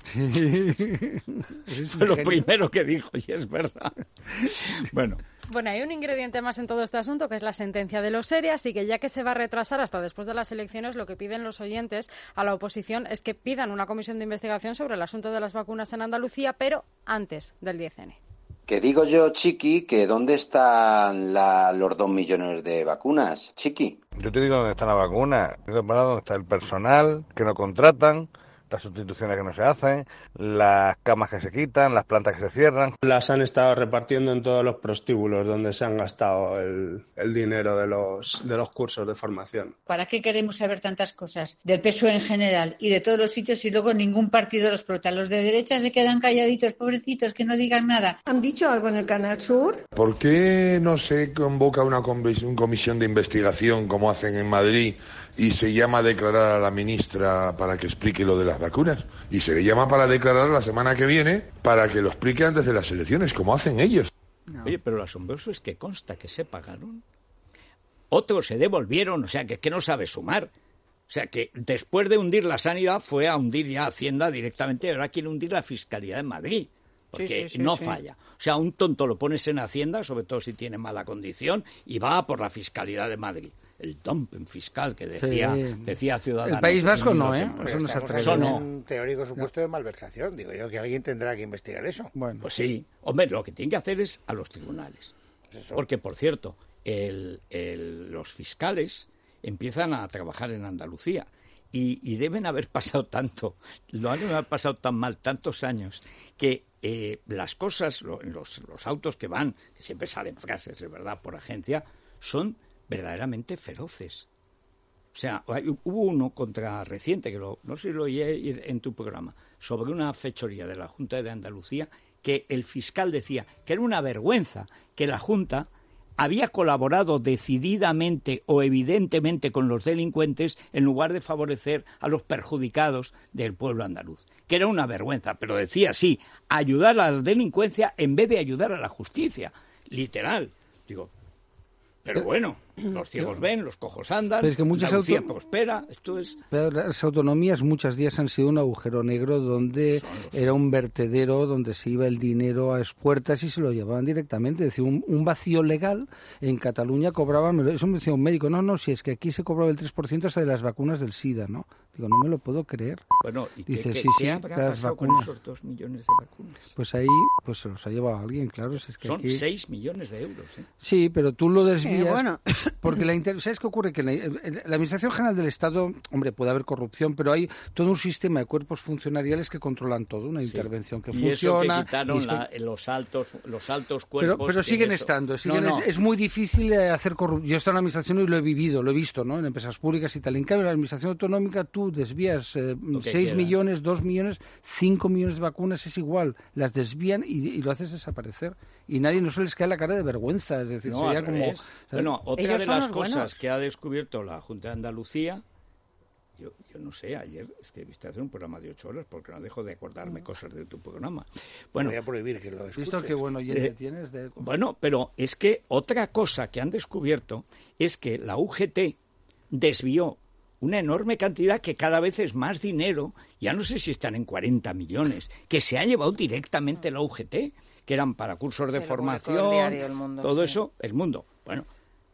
Fue lo primero que dijo, y es verdad. Bueno. Bueno, hay un ingrediente más en todo este asunto, que es la sentencia de los ERE, así que ya que se va a retrasar hasta después de las elecciones, lo que piden los oyentes a la oposición es que pidan una comisión de investigación sobre el asunto de las vacunas en Andalucía, pero antes del diez ene. Que digo yo, Chiqui, que ¿dónde están la, los dos millones de vacunas, Chiqui? Yo te digo dónde están las vacunas, te digo para dónde está el personal que no contratan, las sustituciones que no se hacen, las camas que se quitan, las plantas que se cierran. Las han estado repartiendo en todos los prostíbulos donde se han gastado el, el dinero de los, de los cursos de formación. ¿Para qué queremos saber tantas cosas del P S O E en general y de todos los sitios y luego ningún partido los prota? Los de derecha se quedan calladitos, pobrecitos, que no digan nada. ¿Han dicho algo en el Canal Sur? ¿Por qué no se convoca una comisión de investigación como hacen en Madrid y se llama a declarar a la ministra para que explique lo de las vacunas? Y se le llama para declarar la semana que viene para que lo explique antes de las elecciones, como hacen ellos. No. Oye, pero lo asombroso es que consta que se pagaron, otros se devolvieron, o sea, que es que no sabe sumar. O sea, que después de hundir la sanidad fue a hundir ya Hacienda directamente y ahora quiere hundir la Fiscalidad en Madrid. Porque sí, sí, sí, no sí. falla. O sea, un tonto lo pones en Hacienda, sobre todo si tiene mala condición, y va por la Fiscalidad de Madrid. El dumping fiscal que decía, sí. decía Ciudadanos. El País Vasco no, ¿eh? Eso no se atreve. Eso no. Un teórico supuesto no. de malversación. Digo yo que alguien tendrá que investigar eso. Bueno, pues sí. Hombre, lo que tiene que hacer es a los tribunales. Pues porque, por cierto, el, el, los fiscales empiezan a trabajar en Andalucía. Y, y deben haber pasado tanto, lo han haber pasado tan mal tantos años, que eh, las cosas, lo, los, los autos que van, que siempre salen frases, de verdad, por agencia, son verdaderamente feroces. O sea, hubo uno contra reciente, que lo, no sé si lo oí en tu programa, sobre una fechoría de la Junta de Andalucía, que el fiscal decía que era una vergüenza que la Junta había colaborado decididamente o evidentemente con los delincuentes en lugar de favorecer a los perjudicados del pueblo andaluz. Que era una vergüenza, pero decía, sí, ayudar a la delincuencia en vez de ayudar a la justicia. Literal. Digo, pero bueno, los ciegos ven, los cojos andan, pero es que muchas Andalucía auto... prospera, esto es... Pero las autonomías muchos días han sido un agujero negro donde los... era un vertedero, donde se iba el dinero a expuertas y se lo llevaban directamente. Es decir, un, un vacío legal. En Cataluña cobraban, eso me decía un médico, no, no, si es que aquí se cobraba el tres por ciento hasta de las vacunas del SIDA, ¿no? Digo, no me lo puedo creer. Bueno, ¿y Dice, qué, sí, qué sí, habrá las pasado vacunas. con esos dos millones de vacunas? Pues ahí pues se los ha llevado alguien, claro. Si es que Son aquí... seis millones de euros, ¿eh? Sí, pero tú lo desvías, eh, bueno. porque la inter... ¿sabes qué ocurre? Que la, la Administración General del Estado, hombre, puede haber corrupción, pero hay todo un sistema de cuerpos funcionariales que controlan todo, una sí. intervención que y funciona. Eso que quitaron y la, los altos los altos cuerpos. Pero, pero siguen eso... estando, siguen, no, no. Es, es muy difícil hacer corrupción. Yo he estado en la Administración y lo he vivido, lo he visto, ¿no? En empresas públicas y tal. En cambio, en la Administración Autonómica tú desvías eh, seis millones, dos millones, cinco millones de vacunas, es igual. Las desvían y, y lo haces desaparecer. Y nadie, no se les cae la cara de vergüenza. Es decir, no, sería como... ¿sabes? Bueno, otra Ellos de las cosas buenos. que ha descubierto la Junta de Andalucía, yo, yo no sé, ayer es que viste hacer un programa de ocho horas porque no dejo de acordarme no. cosas de tu programa. Bueno, voy a prohibir que lo escuches. ¿Visto qué buen oyente eh, tienes? De... Bueno, pero es que otra cosa que han descubierto es que la U G T desvió una enorme cantidad que cada vez es más dinero, ya no sé si están en cuarenta millones, que se ha llevado directamente la U G T, que eran para cursos de sí, formación, diario, el mundo, todo sí. eso, el mundo. Bueno,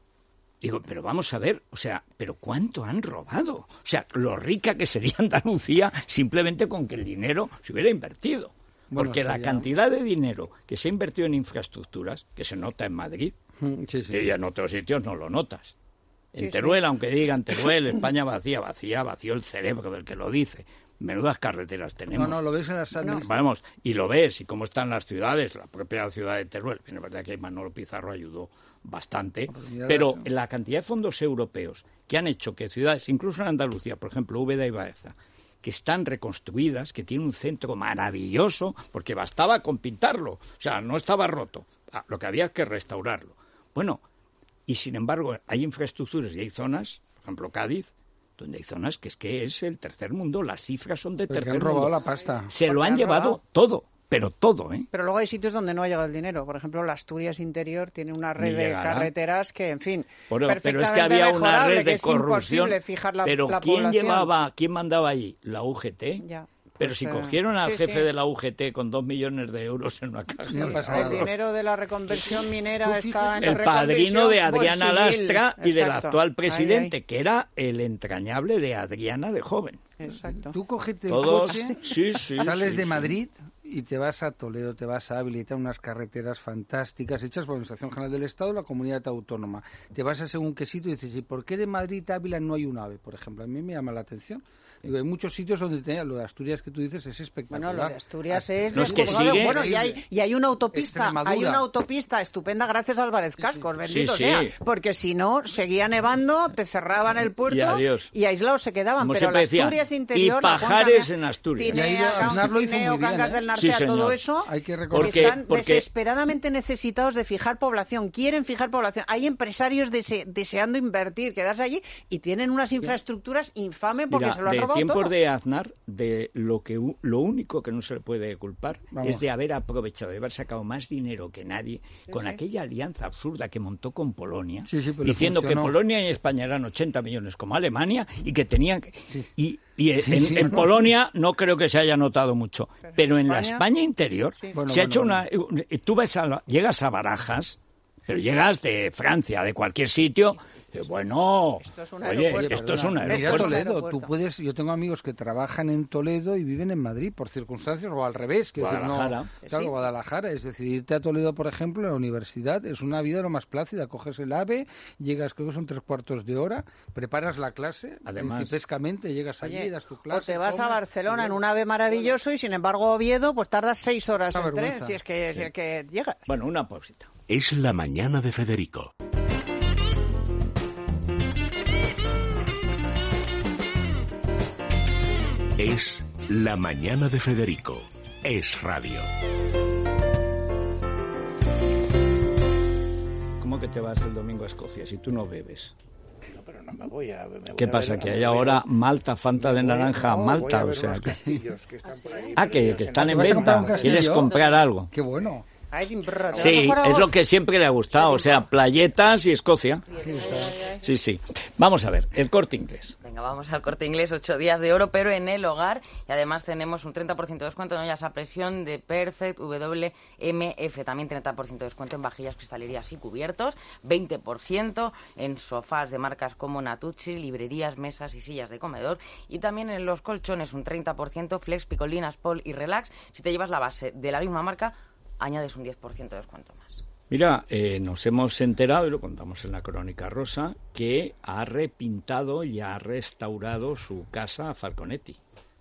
digo, pero vamos a ver, o sea, ¿pero cuánto han robado? O sea, lo rica que sería Andalucía simplemente con que el dinero se hubiera invertido. Bueno, porque la ya... cantidad de dinero que se ha invertido en infraestructuras, que se nota en Madrid, sí, sí. y en otros sitios no lo notas. En sí, Teruel, sí. aunque digan Teruel, España vacía, vacía, vació el cerebro del que lo dice. Menudas carreteras tenemos. No, no, lo ves en las no. Vamos, y lo ves, y cómo están las ciudades, la propia ciudad de Teruel. Es verdad que Manolo Pizarro ayudó bastante, pero la cantidad de fondos europeos que han hecho que ciudades, incluso en Andalucía, por ejemplo, Úbeda y Baeza, que están reconstruidas, que tienen un centro maravilloso, porque bastaba con pintarlo, o sea, no estaba roto, lo que había es que restaurarlo. Bueno, y sin embargo hay infraestructuras y hay zonas, por ejemplo Cádiz, donde hay zonas que es que es el tercer mundo, las cifras son de Pero tercer que han robado mundo. la pasta. Se lo Porque han han llevado robado. todo, pero todo, ¿eh? Pero luego hay sitios donde no ha llegado el dinero. Por ejemplo, la Asturias Interior tiene una red Ni de llegará. carreteras que, en fin, Bueno, pero es que perfectamente había una mejorable, red que de es corrupción. imposible fijar la, Pero la ¿quién población. llevaba, quién mandaba allí? La U G T. Ya. Pero Pues, si eh, cogieron al sí, jefe sí. de la U G T con dos millones de euros en una caja. No pasa nada. El dinero de la reconversión minera está en la El padrino de reconversión Adriana civil. Lastra y del Exacto. actual presidente, Ahí, ahí. que era el entrañable de Adriana de joven. Exacto. Tú cógete Todos, el coche, sí, sí, sales sí, de sí. Madrid y te vas a Toledo, te vas a habilitar unas carreteras fantásticas hechas por la Administración General del Estado, la comunidad autónoma. Te vas a según qué sitio y dices, ¿y por qué de Madrid a Ávila no hay un AVE? Por ejemplo, a mí me llama la atención. Digo, hay muchos sitios donde tenía, lo de Asturias que tú dices es espectacular. Bueno, lo de Asturias es No, es que descolgado. sigue- Bueno, y hay, y hay una autopista, Extremadura. hay una autopista estupenda gracias a Álvarez Cascos, bendito Sí, sí. sea, porque si no seguía nevando, te cerraban el puerto Y adiós. y aislados se quedaban. Como pero siempre la decían, Asturias Interior, y Pajares en Asturias. Y ahí Tinea, Aznar lo hizo Tineo, muy bien, Cangas ¿eh? del Narcea, Sí, todo señor. eso, Hay que reconocer. Porque- están porque- desesperadamente necesitados de fijar población, quieren fijar población. Hay empresarios dese- deseando invertir, quedarse allí y tienen unas infraestructuras infames porque Mira, se lo han de robado tiempos todo. de Aznar, de lo que u- lo único que no se le puede culpar Vamos. es de haber aprovechado, de haber sacado más dinero que nadie con sí. aquella alianza absurda que montó con Polonia, Sí, sí, pero le diciendo que funcionó. Polonia y España eran ochenta millones como Alemania y que tenían que... Sí. Y, y Sí, en, sí, en no. Polonia no creo que se haya notado mucho, Pero pero en en la España- España interior Sí. Bueno, se ha bueno, hecho bueno. una... Tú ves a, llegas a Barajas, pero llegas de Francia, de cualquier sitio... Eh, Bueno, Esto es un oye, aeropuerto. esto es un Mira aeropuerto. Toledo, aeropuerto. tú puedes, yo tengo amigos que trabajan en Toledo y viven en Madrid por circunstancias o al revés, que Guadalajara. decir, no, claro, Sí. Guadalajara, es decir, irte a Toledo, por ejemplo, a la universidad es una vida lo más plácida, coges el AVE, llegas, creo que son tres cuartos de hora, preparas la clase, Además- principescamente llegas allí, Oye, das tu o clase, te vas a comes, Barcelona y en luego- un AVE maravilloso y sin embargo Oviedo pues tardas seis horas Una en tren vergüenza. si es que, si es que llegas. Bueno, una pausita. Es la mañana de Federico. Es La Mañana de Federico. Es radio. ¿Cómo que te vas el domingo a Escocia si tú no bebes? No, pero no me voy a... Me voy ¿Qué a pasa? ver, que me hay voy a ahora ver- Malta, Fanta de Voy- naranja, no, Malta, voy a o ver sea... unos que- castillos que están por ahí Ah, que, perdidos que en están en la- venta. ¿Quieres comprar algo? Qué bueno. A Edinburgh. ¿te Sí, vas a jugar es algo? lo que siempre le ha gustado, o sea, playetas y Escocia. Sí, sí. Vamos a ver, el Corte Inglés. Venga, vamos al Corte Inglés, ocho días de oro, pero en el hogar. Y además tenemos un treinta por ciento de descuento en ollas a presión de Perfect W M F. También treinta por ciento de descuento en vajillas, cristalerías y cubiertos. veinte por ciento en sofás de marcas como Natucci, librerías, mesas y sillas de comedor. Y también en los colchones un treinta por ciento, Flex, Picolinas, Pol y Relax. Si te llevas la base de la misma marca, añades un diez por ciento de descuento más. Mira, eh, nos hemos enterado, y lo contamos en la Crónica Rosa, que ha repintado y ha restaurado su casa Falconetti.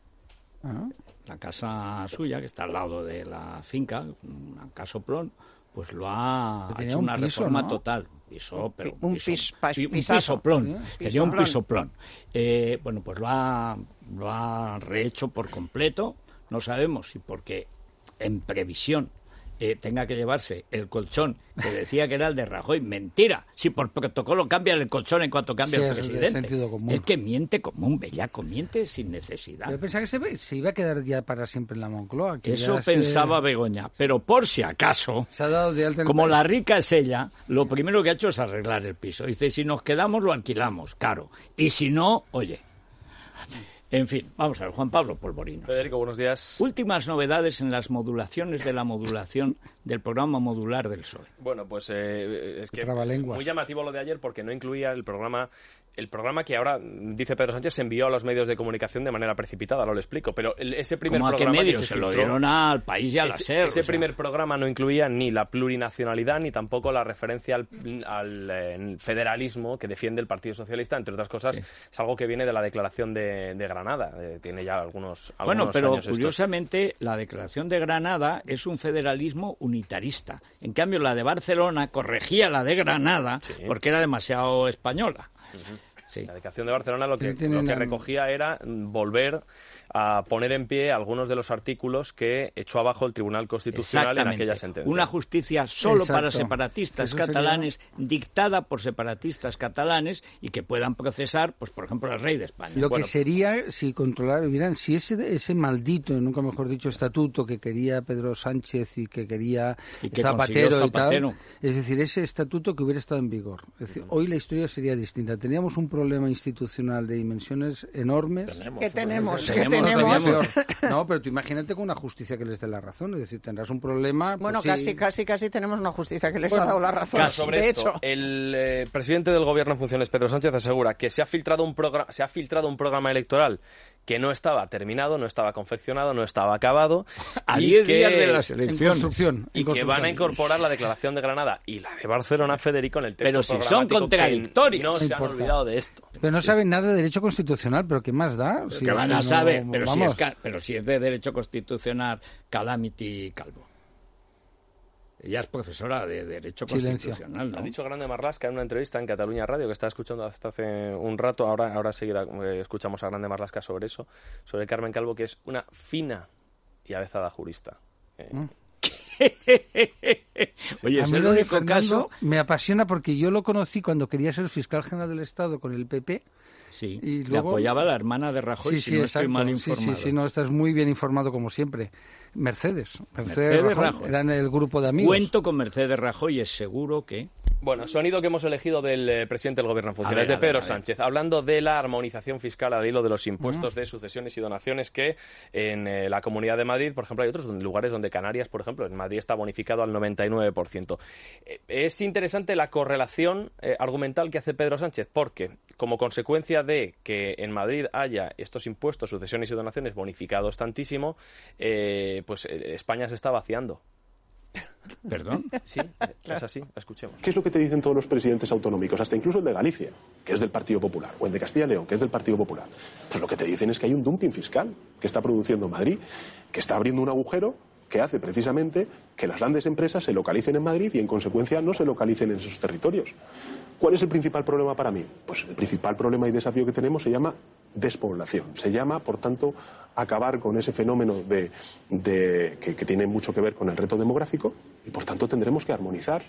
Ah. La casa suya, que está al lado de la finca, una casoplón, pues lo ha Tenía hecho un una piso, reforma ¿no? total. Piso, pero un piso, pis- pa- pi- un pisazo. pisoplón. Sí, Tenía un pisoplón. pisoplón. Eh, bueno, pues lo ha, lo ha rehecho por completo. No sabemos si porque en previsión eh, tenga que llevarse el colchón que decía que era el de Rajoy. Mentira. Si por protocolo cambian el colchón en cuanto cambia Sí, el es de presidente. sentido común. Es que miente como un bellaco, miente sin necesidad. Yo pensaba que se, se iba a quedar ya para siempre en la Moncloa. que Eso ya se- pensaba Begoña, pero por si acaso, Se ha dado de alta en el como país. la rica es ella, lo primero que ha hecho es arreglar el piso. Dice, si nos quedamos lo alquilamos, caro. Y si no, oye. En fin, vamos a ver, Juan Pablo Polvorinos. Federico, buenos días. Últimas novedades en las modulaciones de la modulación del programa modular del P S O E. Bueno, pues eh, es que Trabalenguas. muy llamativo lo de ayer porque no incluía el programa el programa que ahora, dice Pedro Sánchez, se envió a los medios de comunicación de manera precipitada, ahora lo explico, pero el- ese primer ¿Cómo a qué programa que medios? se Se lo filtró- dieron al País y a la ese, SER. ese o sea. primer programa no incluía ni la plurinacionalidad ni tampoco la referencia al, al, eh, federalismo que defiende el Partido Socialista, entre otras cosas, Sí. es algo que viene de la declaración de, de Granada, eh, tiene ya algunos, algunos Bueno, pero años estos. curiosamente la declaración de Granada es un federalismo unitarista. En cambio, la de Barcelona corregía la de Granada Sí. porque era demasiado española. Sí. La declaración de Barcelona lo que, Sí, tienen lo que un- recogía era mm, volver a poner en pie algunos de los artículos que echó abajo el Tribunal Constitucional en Exactamente. aquella sentencia. Una justicia solo Exacto. para separatistas Eso sería- catalanes, dictada por separatistas catalanes y que puedan procesar, pues por ejemplo, al rey de España. Lo Bueno, que sería, si controlaran, miran, si ese, ese maldito, nunca mejor dicho, estatuto que quería Pedro Sánchez y que quería Y que Zapatero, consiguió y tal, Zapatero. es decir, ese estatuto que hubiera estado en vigor. Es decir, hoy la historia sería distinta. Teníamos un problema institucional de dimensiones enormes. ¿Qué tenemos? ¿Qué Tenemos, tenemos? tenemos. No, pero tú imagínate con una justicia que les dé la razón. Es decir, tendrás un problema. pues Bueno, sí. casi, casi, casi tenemos una justicia que les Bueno, ha dado la razón. Claro, sobre de esto, hecho, el eh, presidente del Gobierno en funciones, Pedro Sánchez, asegura que se ha filtrado un programa, se ha filtrado un programa electoral que no estaba terminado, no estaba confeccionado, no estaba acabado. A y diez que- días de las En elecciones. construcción. Y en que van a construcción. incorporar la declaración de Granada y la de Barcelona, Federico, en el texto Pero si son programático, que contradictorios. No No se han importa. olvidado de esto. Pero no saben nada de derecho constitucional, pero ¿qué más da? Si que es van que a no- saber, pero si, vamos. es, ca- pero si es de Derecho Constitucional, Calamity Calvo. Ella es profesora de Derecho Silencio. Constitucional, ¿no? Ha dicho Grande Marlaska en una entrevista en Cataluña Radio que estaba escuchando hasta hace un rato, ahora ahora seguida eh, escuchamos a Grande Marlaska sobre eso, sobre Carmen Calvo, que es una fina y avezada jurista. Eh, Mm. Oye, A es mí el lo de único Fernando caso... me apasiona porque yo lo conocí cuando quería ser fiscal general del Estado con el P P. Sí, Y le luego- apoyaba la hermana de Rajoy, Sí, si sí, no exacto. estoy mal Sí, informado. sí, sí, no, estás muy bien informado como siempre. Mercedes. Mercedes, Mercedes Rajoy, Rajoy. Eran el grupo de amigos. Cuento con Mercedes Rajoy y es seguro que... Bueno, sonido que hemos elegido del eh, presidente del Gobierno en funciones, A ver, de a ver, Pedro a ver. Sánchez, hablando de la armonización fiscal al hilo de los impuestos de sucesiones y donaciones que en eh, la Comunidad de Madrid, por ejemplo, hay otros lugares donde Canarias, por ejemplo, en Madrid está bonificado al noventa y nueve por ciento. Eh, es interesante la correlación eh, argumental que hace Pedro Sánchez, porque como consecuencia de que en Madrid haya estos impuestos, sucesiones y donaciones bonificados tantísimo, eh, pues eh, España se está vaciando. ¿Perdón? Sí, es así, escuchemos. ¿Qué es lo que te dicen todos los presidentes autonómicos? Hasta incluso el de Galicia, que es del Partido Popular, o el de Castilla y León, que es del Partido Popular. Pues lo que te dicen es que hay un dumping fiscal que está produciendo Madrid, que está abriendo un agujero que hace precisamente que las grandes empresas se localicen en Madrid y en consecuencia no se localicen en esos territorios. ¿Cuál es el principal problema para mí? Pues el principal problema y desafío que tenemos se llama despoblación. Se llama, por tanto, acabar con ese fenómeno de, de, que, que tiene mucho que ver con el reto demográfico y, por tanto, tendremos que armonizar.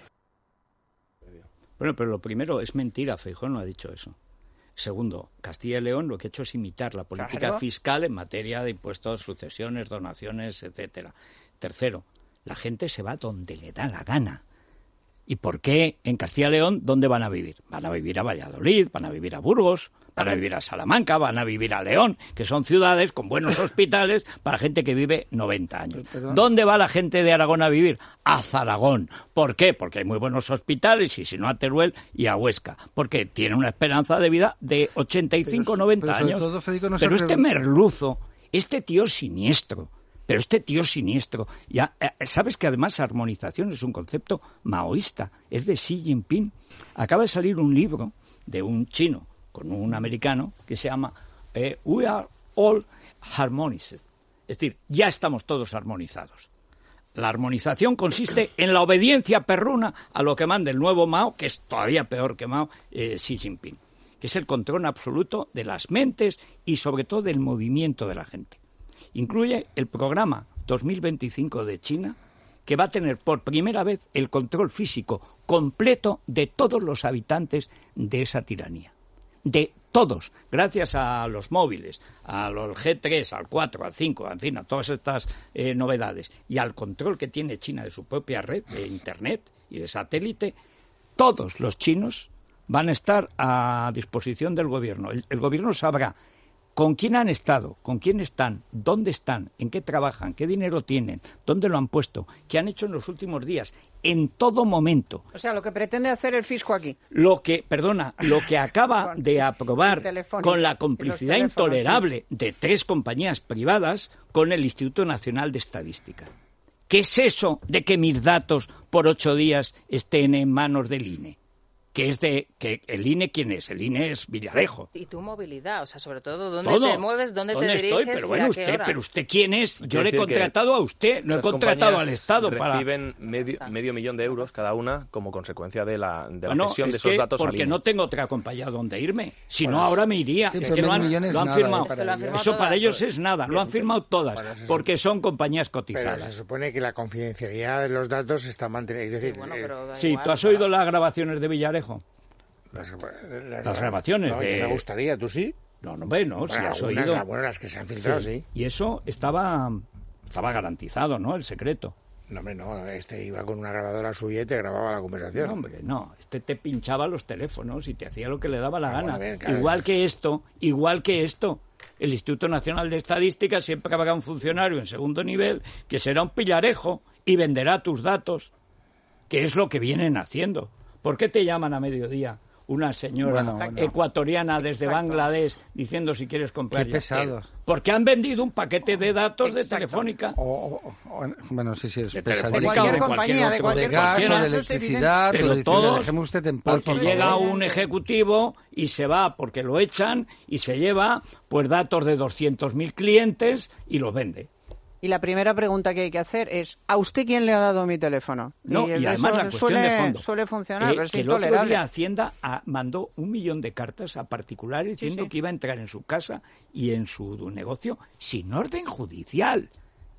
Bueno, pero lo primero es mentira, Feijóo no ha dicho eso. Segundo, Castilla y León lo que ha hecho es imitar la política claro. fiscal en materia de impuestos, sucesiones, donaciones, etcétera. Tercero, la gente se va donde le da la gana. ¿Y por qué en Castilla y León dónde van a vivir? Van a vivir a Valladolid, van a vivir a Burgos, van a vivir a Salamanca, van a vivir a León, que son ciudades con buenos hospitales para gente que vive noventa años. Perdón. ¿Dónde va la gente de Aragón a vivir? A Zaragoza. ¿Por qué? Porque hay muy buenos hospitales, y si no a Teruel y a Huesca. Porque tiene una esperanza de vida de ochenta y cinco, noventa años. Todo, Federico, no pero este merluzo, este tío siniestro, pero este tío siniestro, ya sabes que además armonización es un concepto maoísta, es de Xi Jinping. Acaba de salir un libro de un chino con un americano que se llama eh, We Are All Harmonized, es decir, ya estamos todos armonizados. La armonización consiste en la obediencia perruna a lo que manda el nuevo Mao, que es todavía peor que Mao, eh, Xi Jinping, que es el control absoluto de las mentes y sobre todo del movimiento de la gente. Incluye el programa dos mil veinticinco de China, que va a tener por primera vez el control físico completo de todos los habitantes de esa tiranía. De todos, gracias a los móviles, a los G tres, al cuatro, al cinco, en fin, a todas estas eh, novedades, y al control que tiene China de su propia red de Internet y de satélite, todos los chinos van a estar a disposición del gobierno. El, el gobierno sabrá con quién han estado, con quién están, dónde están, en qué trabajan, qué dinero tienen, dónde lo han puesto, qué han hecho en los últimos días, en todo momento. O sea, lo que pretende hacer el fisco aquí. Lo que, perdona, lo que acaba de aprobar con la complicidad intolerable de tres compañías privadas con el Instituto Nacional de Estadística. ¿Qué es eso de que mis datos por ocho días estén en manos del I N E? Que es de que el I N E, ¿quién es? El I N E es Villarejo. Y tu movilidad, o sea, sobre todo, ¿dónde todo. te mueves, dónde, ¿Dónde te diriges estoy? Pero bueno, y a usted, qué hora? pero usted ¿quién es? Yo le he contratado a usted, no he contratado al Estado para... Reciben medio, medio millón de euros cada una como consecuencia de la, de la bueno, cesión es de esos que datos porque al I N E. no tengo otra compañía donde irme. Si bueno, no, ahora me iría. Sí, es que lo han, lo han nada, firmado. Es que lo han firmado Eso todas. para ellos es nada. Lo han firmado todas, bueno, porque son compañías cotizadas. Pero se supone que la confidencialidad de los datos está mantenida. Es decir, sí, bueno, pero da sí, igual, ¿tú has oído las grabaciones de Villarejo? Las, las, las grabaciones no, de... me gustaría, ¿tú sí? No, no, bueno, bueno, si has algunas, oído... Bueno, las que se han filtrado, sí. sí. Y eso estaba, estaba garantizado, ¿no? El secreto. No, hombre, no. Este iba con una grabadora suya y te grababa la conversación. No, hombre, no. Este te pinchaba los teléfonos y te hacía lo que le daba la ah, gana. Bueno, bien, claro. Igual que esto, igual que esto. El Instituto Nacional de Estadística siempre habrá un funcionario en segundo nivel que será un pillarejo y venderá tus datos, que es lo que vienen haciendo. ¿Por qué te llaman a mediodía una señora bueno, bueno. ecuatoriana desde Exacto. Bangladesh diciendo si quieres comprar? Qué pesados. Porque han vendido un paquete de datos Exacto. de Telefónica. O, o, o, bueno, sí, sí, es de Telefónica. De cualquier compañía, de cualquier de gas, cualquiera. de electricidad, pero de todos, dejemos usted en paz, porque llega un ejecutivo y se va porque lo echan y se lleva pues datos de doscientos mil clientes y los vende. Y la primera pregunta que hay que hacer es, ¿a usted quién le ha dado mi teléfono? No, y, y además la cuestión suele, de fondo. Suele funcionar, eh, pero es que intolerable. El otro día Hacienda a, mandó un millón de cartas a particulares diciendo sí, sí. que iba a entrar en su casa y en su negocio sin orden judicial.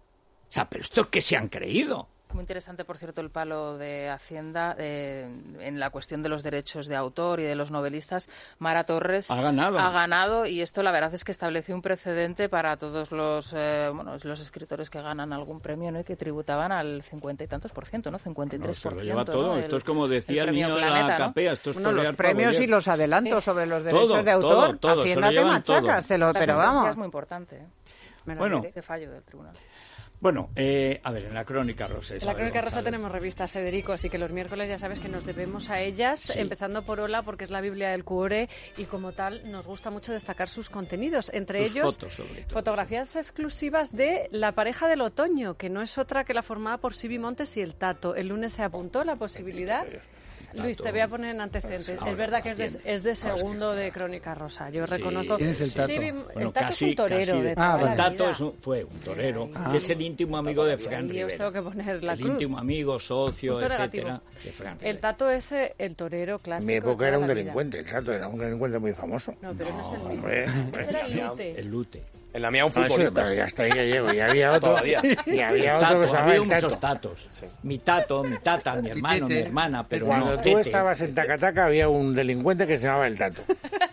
O sea, pero esto es que se han creído. Muy interesante, por cierto, el palo de Hacienda eh, en la cuestión de los derechos de autor y de los novelistas. Mara Torres ha ganado, ha ganado y esto la verdad es que estableció un precedente para todos los eh, bueno, los escritores que ganan algún premio, ¿no? Y que tributaban al cincuenta y tantos por ciento, ¿no? cincuenta y tres por ciento. No, se lo lleva todo. ¿no? Esto el, es como decía el, el niño Planeta, de la ¿no? capea. Esto es bueno, los premios y los adelantos sí. sobre los derechos todo, de autor. Todo, todo, Hacienda te machacas, te lo, pero vamos. Es muy importante. ¿eh? Bueno, este fallo del tribunal. Bueno, eh, a ver, en la Crónica Rosa. En la Crónica Rosa tenemos revistas, Federico, así que los miércoles ya sabes que nos debemos a ellas, sí. empezando por Hola, porque es la Biblia del Cuore, y como tal nos gusta mucho destacar sus contenidos, entre sus ellos fotos, sobre todo, fotografías sí. exclusivas de la pareja del otoño, que no es otra que la formada por Sibi Montes y el Tato. El lunes se apuntó la posibilidad... Luis, te voy a poner en antecedentes. Ahora, es verdad que es de, es de segundo de Crónica Rosa. Yo sí. reconozco... ¿Quién es el Tato? Sí, bueno, el Tato casi, es un torero. De ah, toda el la Tato es un, fue un torero, ah. que es el íntimo amigo de Fran Rivera. Yo tengo que poner la el cruz. íntimo amigo, socio, etcétera, de Fran Rivera. El Tato es el torero clásico. Mi época era un delincuente, el Tato era un delincuente muy famoso. No, pero no, no es el hombre. Ese era el Lute. El Lute. En la mía un futbolista. No, ya hasta ahí que llego. Y había otro. Todavía. Y había otro tato, que se llamaba había el Tato. muchos tatos. Sí. Mi tato, mi tata, mi hermano, mi hermana, pero cuando no, tú tete. estabas en Tacataca había un delincuente que se llamaba el Tato.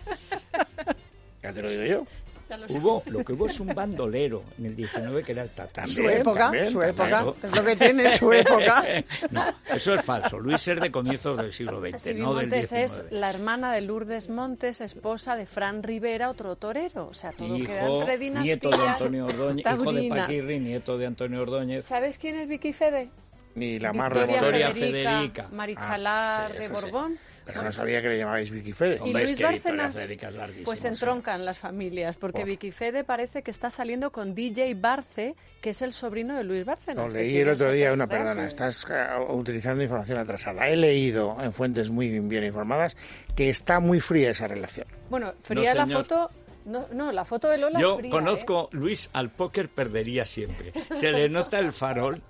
Ya te lo digo yo. Hubo, lo que hubo es un bandolero en el diecinueve que era el Tato. También, su época, también, su época. Claro. Es lo que tiene su época. No, eso es falso. Luis es de comienzos del siglo veinte, Silvi no del Montes diecinueve. es la hermana de Lourdes Montes, esposa de Fran Rivera, otro torero. O sea, todo hijo, queda entre dinastías. Nieto de Antonio Ordóñez, hijo de taurinas. Paquirri, nieto de Antonio Ordóñez. ¿Sabes quién es Vicky Fede? Ni la más Victoria Victoria Federica, Federica. Marichalar Ah, sí, de eso Borbón. Sí. Pero no sabía que le llamabais Vicky Fede. Y Hombre, Luis es que Bárcenas, Federica es larguísimo, pues sí. entroncan las familias, porque Oh. Vicky Fede parece que está saliendo con D J Barce, que es el sobrino de Luis Bárcenas. Lo que leí si el no otro se día, te una acuerdas, perdona, eh. estás uh, utilizando información atrasada. He leído en fuentes muy bien informadas que está muy fría esa relación. Bueno, fría No, la señor. foto... No, no, la foto de Lola Yo fría, conozco, ¿eh? Luis al póker perdería siempre. Se le nota el farol.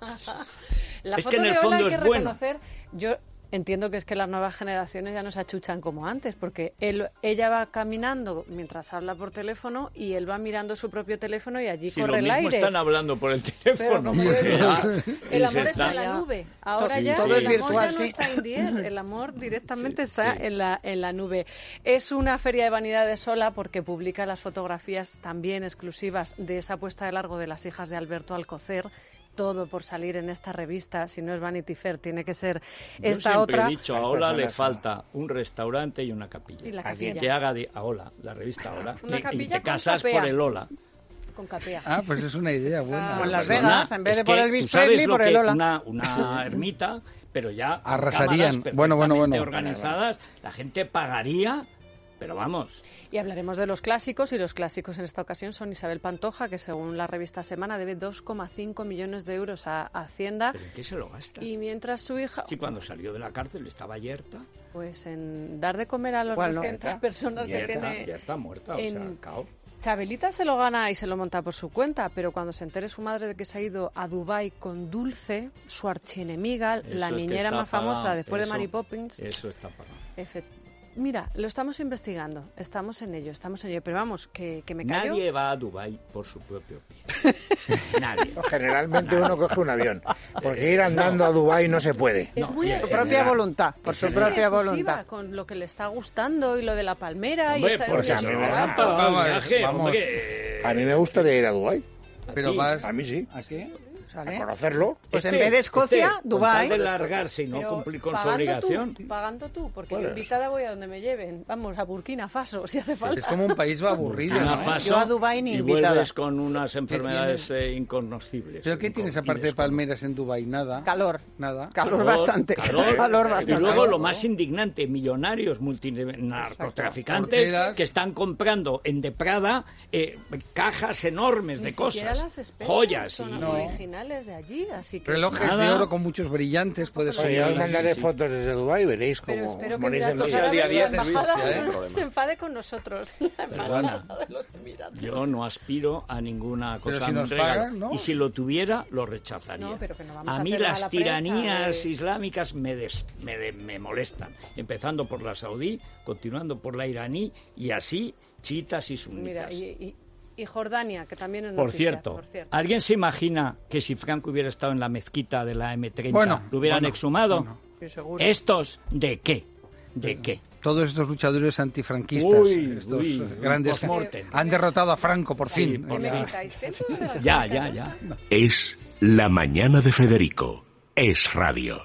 La Es foto que en el de Ola fondo hay que es bueno. reconocer, yo entiendo que es que las nuevas generaciones ya no se achuchan como antes, porque él, ella va caminando mientras habla por teléfono y él va mirando su propio teléfono y allí Si corre lo el mismo aire. están hablando por el Pero teléfono. como yo pues digo, ya, el y amor se está en la nube. Ahora Sí, ya sí. el Todo es amor virtual, ya no sí. está in the air, el amor directamente Sí, está sí. En, la, en la nube. Es una feria de vanidades sola porque publica las fotografías también exclusivas de esa puesta de largo de las hijas de Alberto Alcocer. Todo por salir en esta revista, si no es Vanity Fair, tiene que ser Yo esta siempre otra. he dicho, a Ola le falta un restaurante y una capilla. Y la A quien capilla. te haga de, a Ola, la revista Ola. Una y, capilla y te con casas capea. por el Ola. Con capea. Ah, pues es una idea buena. Como en Las Perdona, Vegas, en vez es de por que Elvis tú sabes Presley, lo por el que Ola. Una, una ermita, pero ya con Arrasarían. cámaras Bueno, bueno, bueno. perfectamente organizadas, la gente pagaría, pero vamos. Y hablaremos de los clásicos, y los clásicos en esta ocasión son Isabel Pantoja, que según la revista Semana debe dos coma cinco millones de euros a Hacienda. ¿Pero en qué se lo gasta? Y mientras su hija, Sí, cuando salió de la cárcel estaba yerta. pues en dar de comer a las ¿Cuál no? doscientas personas que Yerta, tiene... yerta muerta, en- o sea, cao. Chabelita se lo gana y se lo monta por su cuenta, pero cuando se entere su madre de que se ha ido a Dubái con Dulce, su archienemiga, Eso la es que niñera está más famosa pagado, después eso- de Mary Poppins... Eso está pagado. Efe- Mira, lo estamos investigando, estamos en ello, estamos en ello, pero vamos, que, que me callo. Nadie va a Dubái por su propio pie. Nadie. Generalmente uno coge un avión, porque ir andando a Dubái no se puede. Es muy Por su propia voluntad, por su muy propia efusiva voluntad. con lo que le está gustando y lo de la palmera y Hombre, está pues en a mí el me restaurante. han pagado el Vamos, viaje, vamos. hombre. A mí me gustaría ir a Dubái, Pero ti, vas... a mí sí, ¿A qué? a ¿Sale? conocerlo. Pues en vez de Escocia, este, Dubái. Con tal de largarse y no Pero cumplir con su pagando obligación. Tú, pagando tú, porque ¿Cuál es? invitada voy a donde me lleven. Vamos, a Burkina Faso, si hace falta. Es como un país aburrido, Burkina ¿no? Faso, Yo a Dubái ni y invitada. vuelves con unas enfermedades eh, incognoscibles. ¿Pero qué tienes Incon- aparte de y palmeras en Dubái? Nada. Calor. Nada. Calor bastante. calor, Calor y bastante. luego lo más indignante, millonarios multinarcotraficantes Orquedas. que están comprando en De Prada eh, cajas enormes Ni de siquiera cosas, las especies joyas. son y- No. originales de allí, así que... Relojes Nada. de oro con muchos brillantes, puedes Bueno, ya os subir. mandaré sí. fotos desde Dubái y veréis Pero cómo espero os que morís de Emiratos envidia. al día Árabes, diez, la Luis, embajada, sí, hay no problema. se enfade con nosotros. La Perdona. embajada de los Emiratos. Yo no aspiro a ninguna Pero cosa. si no nos regalo. pagan, ¿no? Y si lo tuviera, lo rechazaría. No, pero que no vamos a a mí hacer las mala prensa tiranías de- islámicas me, des- me, de- me molestan. Empezando por la saudí, continuando por la iraní y así chiitas y sunitas. Mira, y, y, y Jordania, que también es Por noticia, cierto, por cierto. ¿alguien se imagina que si Franco hubiera estado en la mezquita de la eme treinta, Bueno, lo hubieran bueno, exhumado? bueno. Sí, seguro. ¿Estos de qué? ¿De qué? Todos estos luchadores antifranquistas, Uy, estos uy, eh, grandes, post-mortem. han derrotado a Franco por Sí, fin. por ¿Qué me fin. gritáis? ¿Qué es eso de las Ya, marcas? ya, ya. Es La Mañana de Federico. Es radio.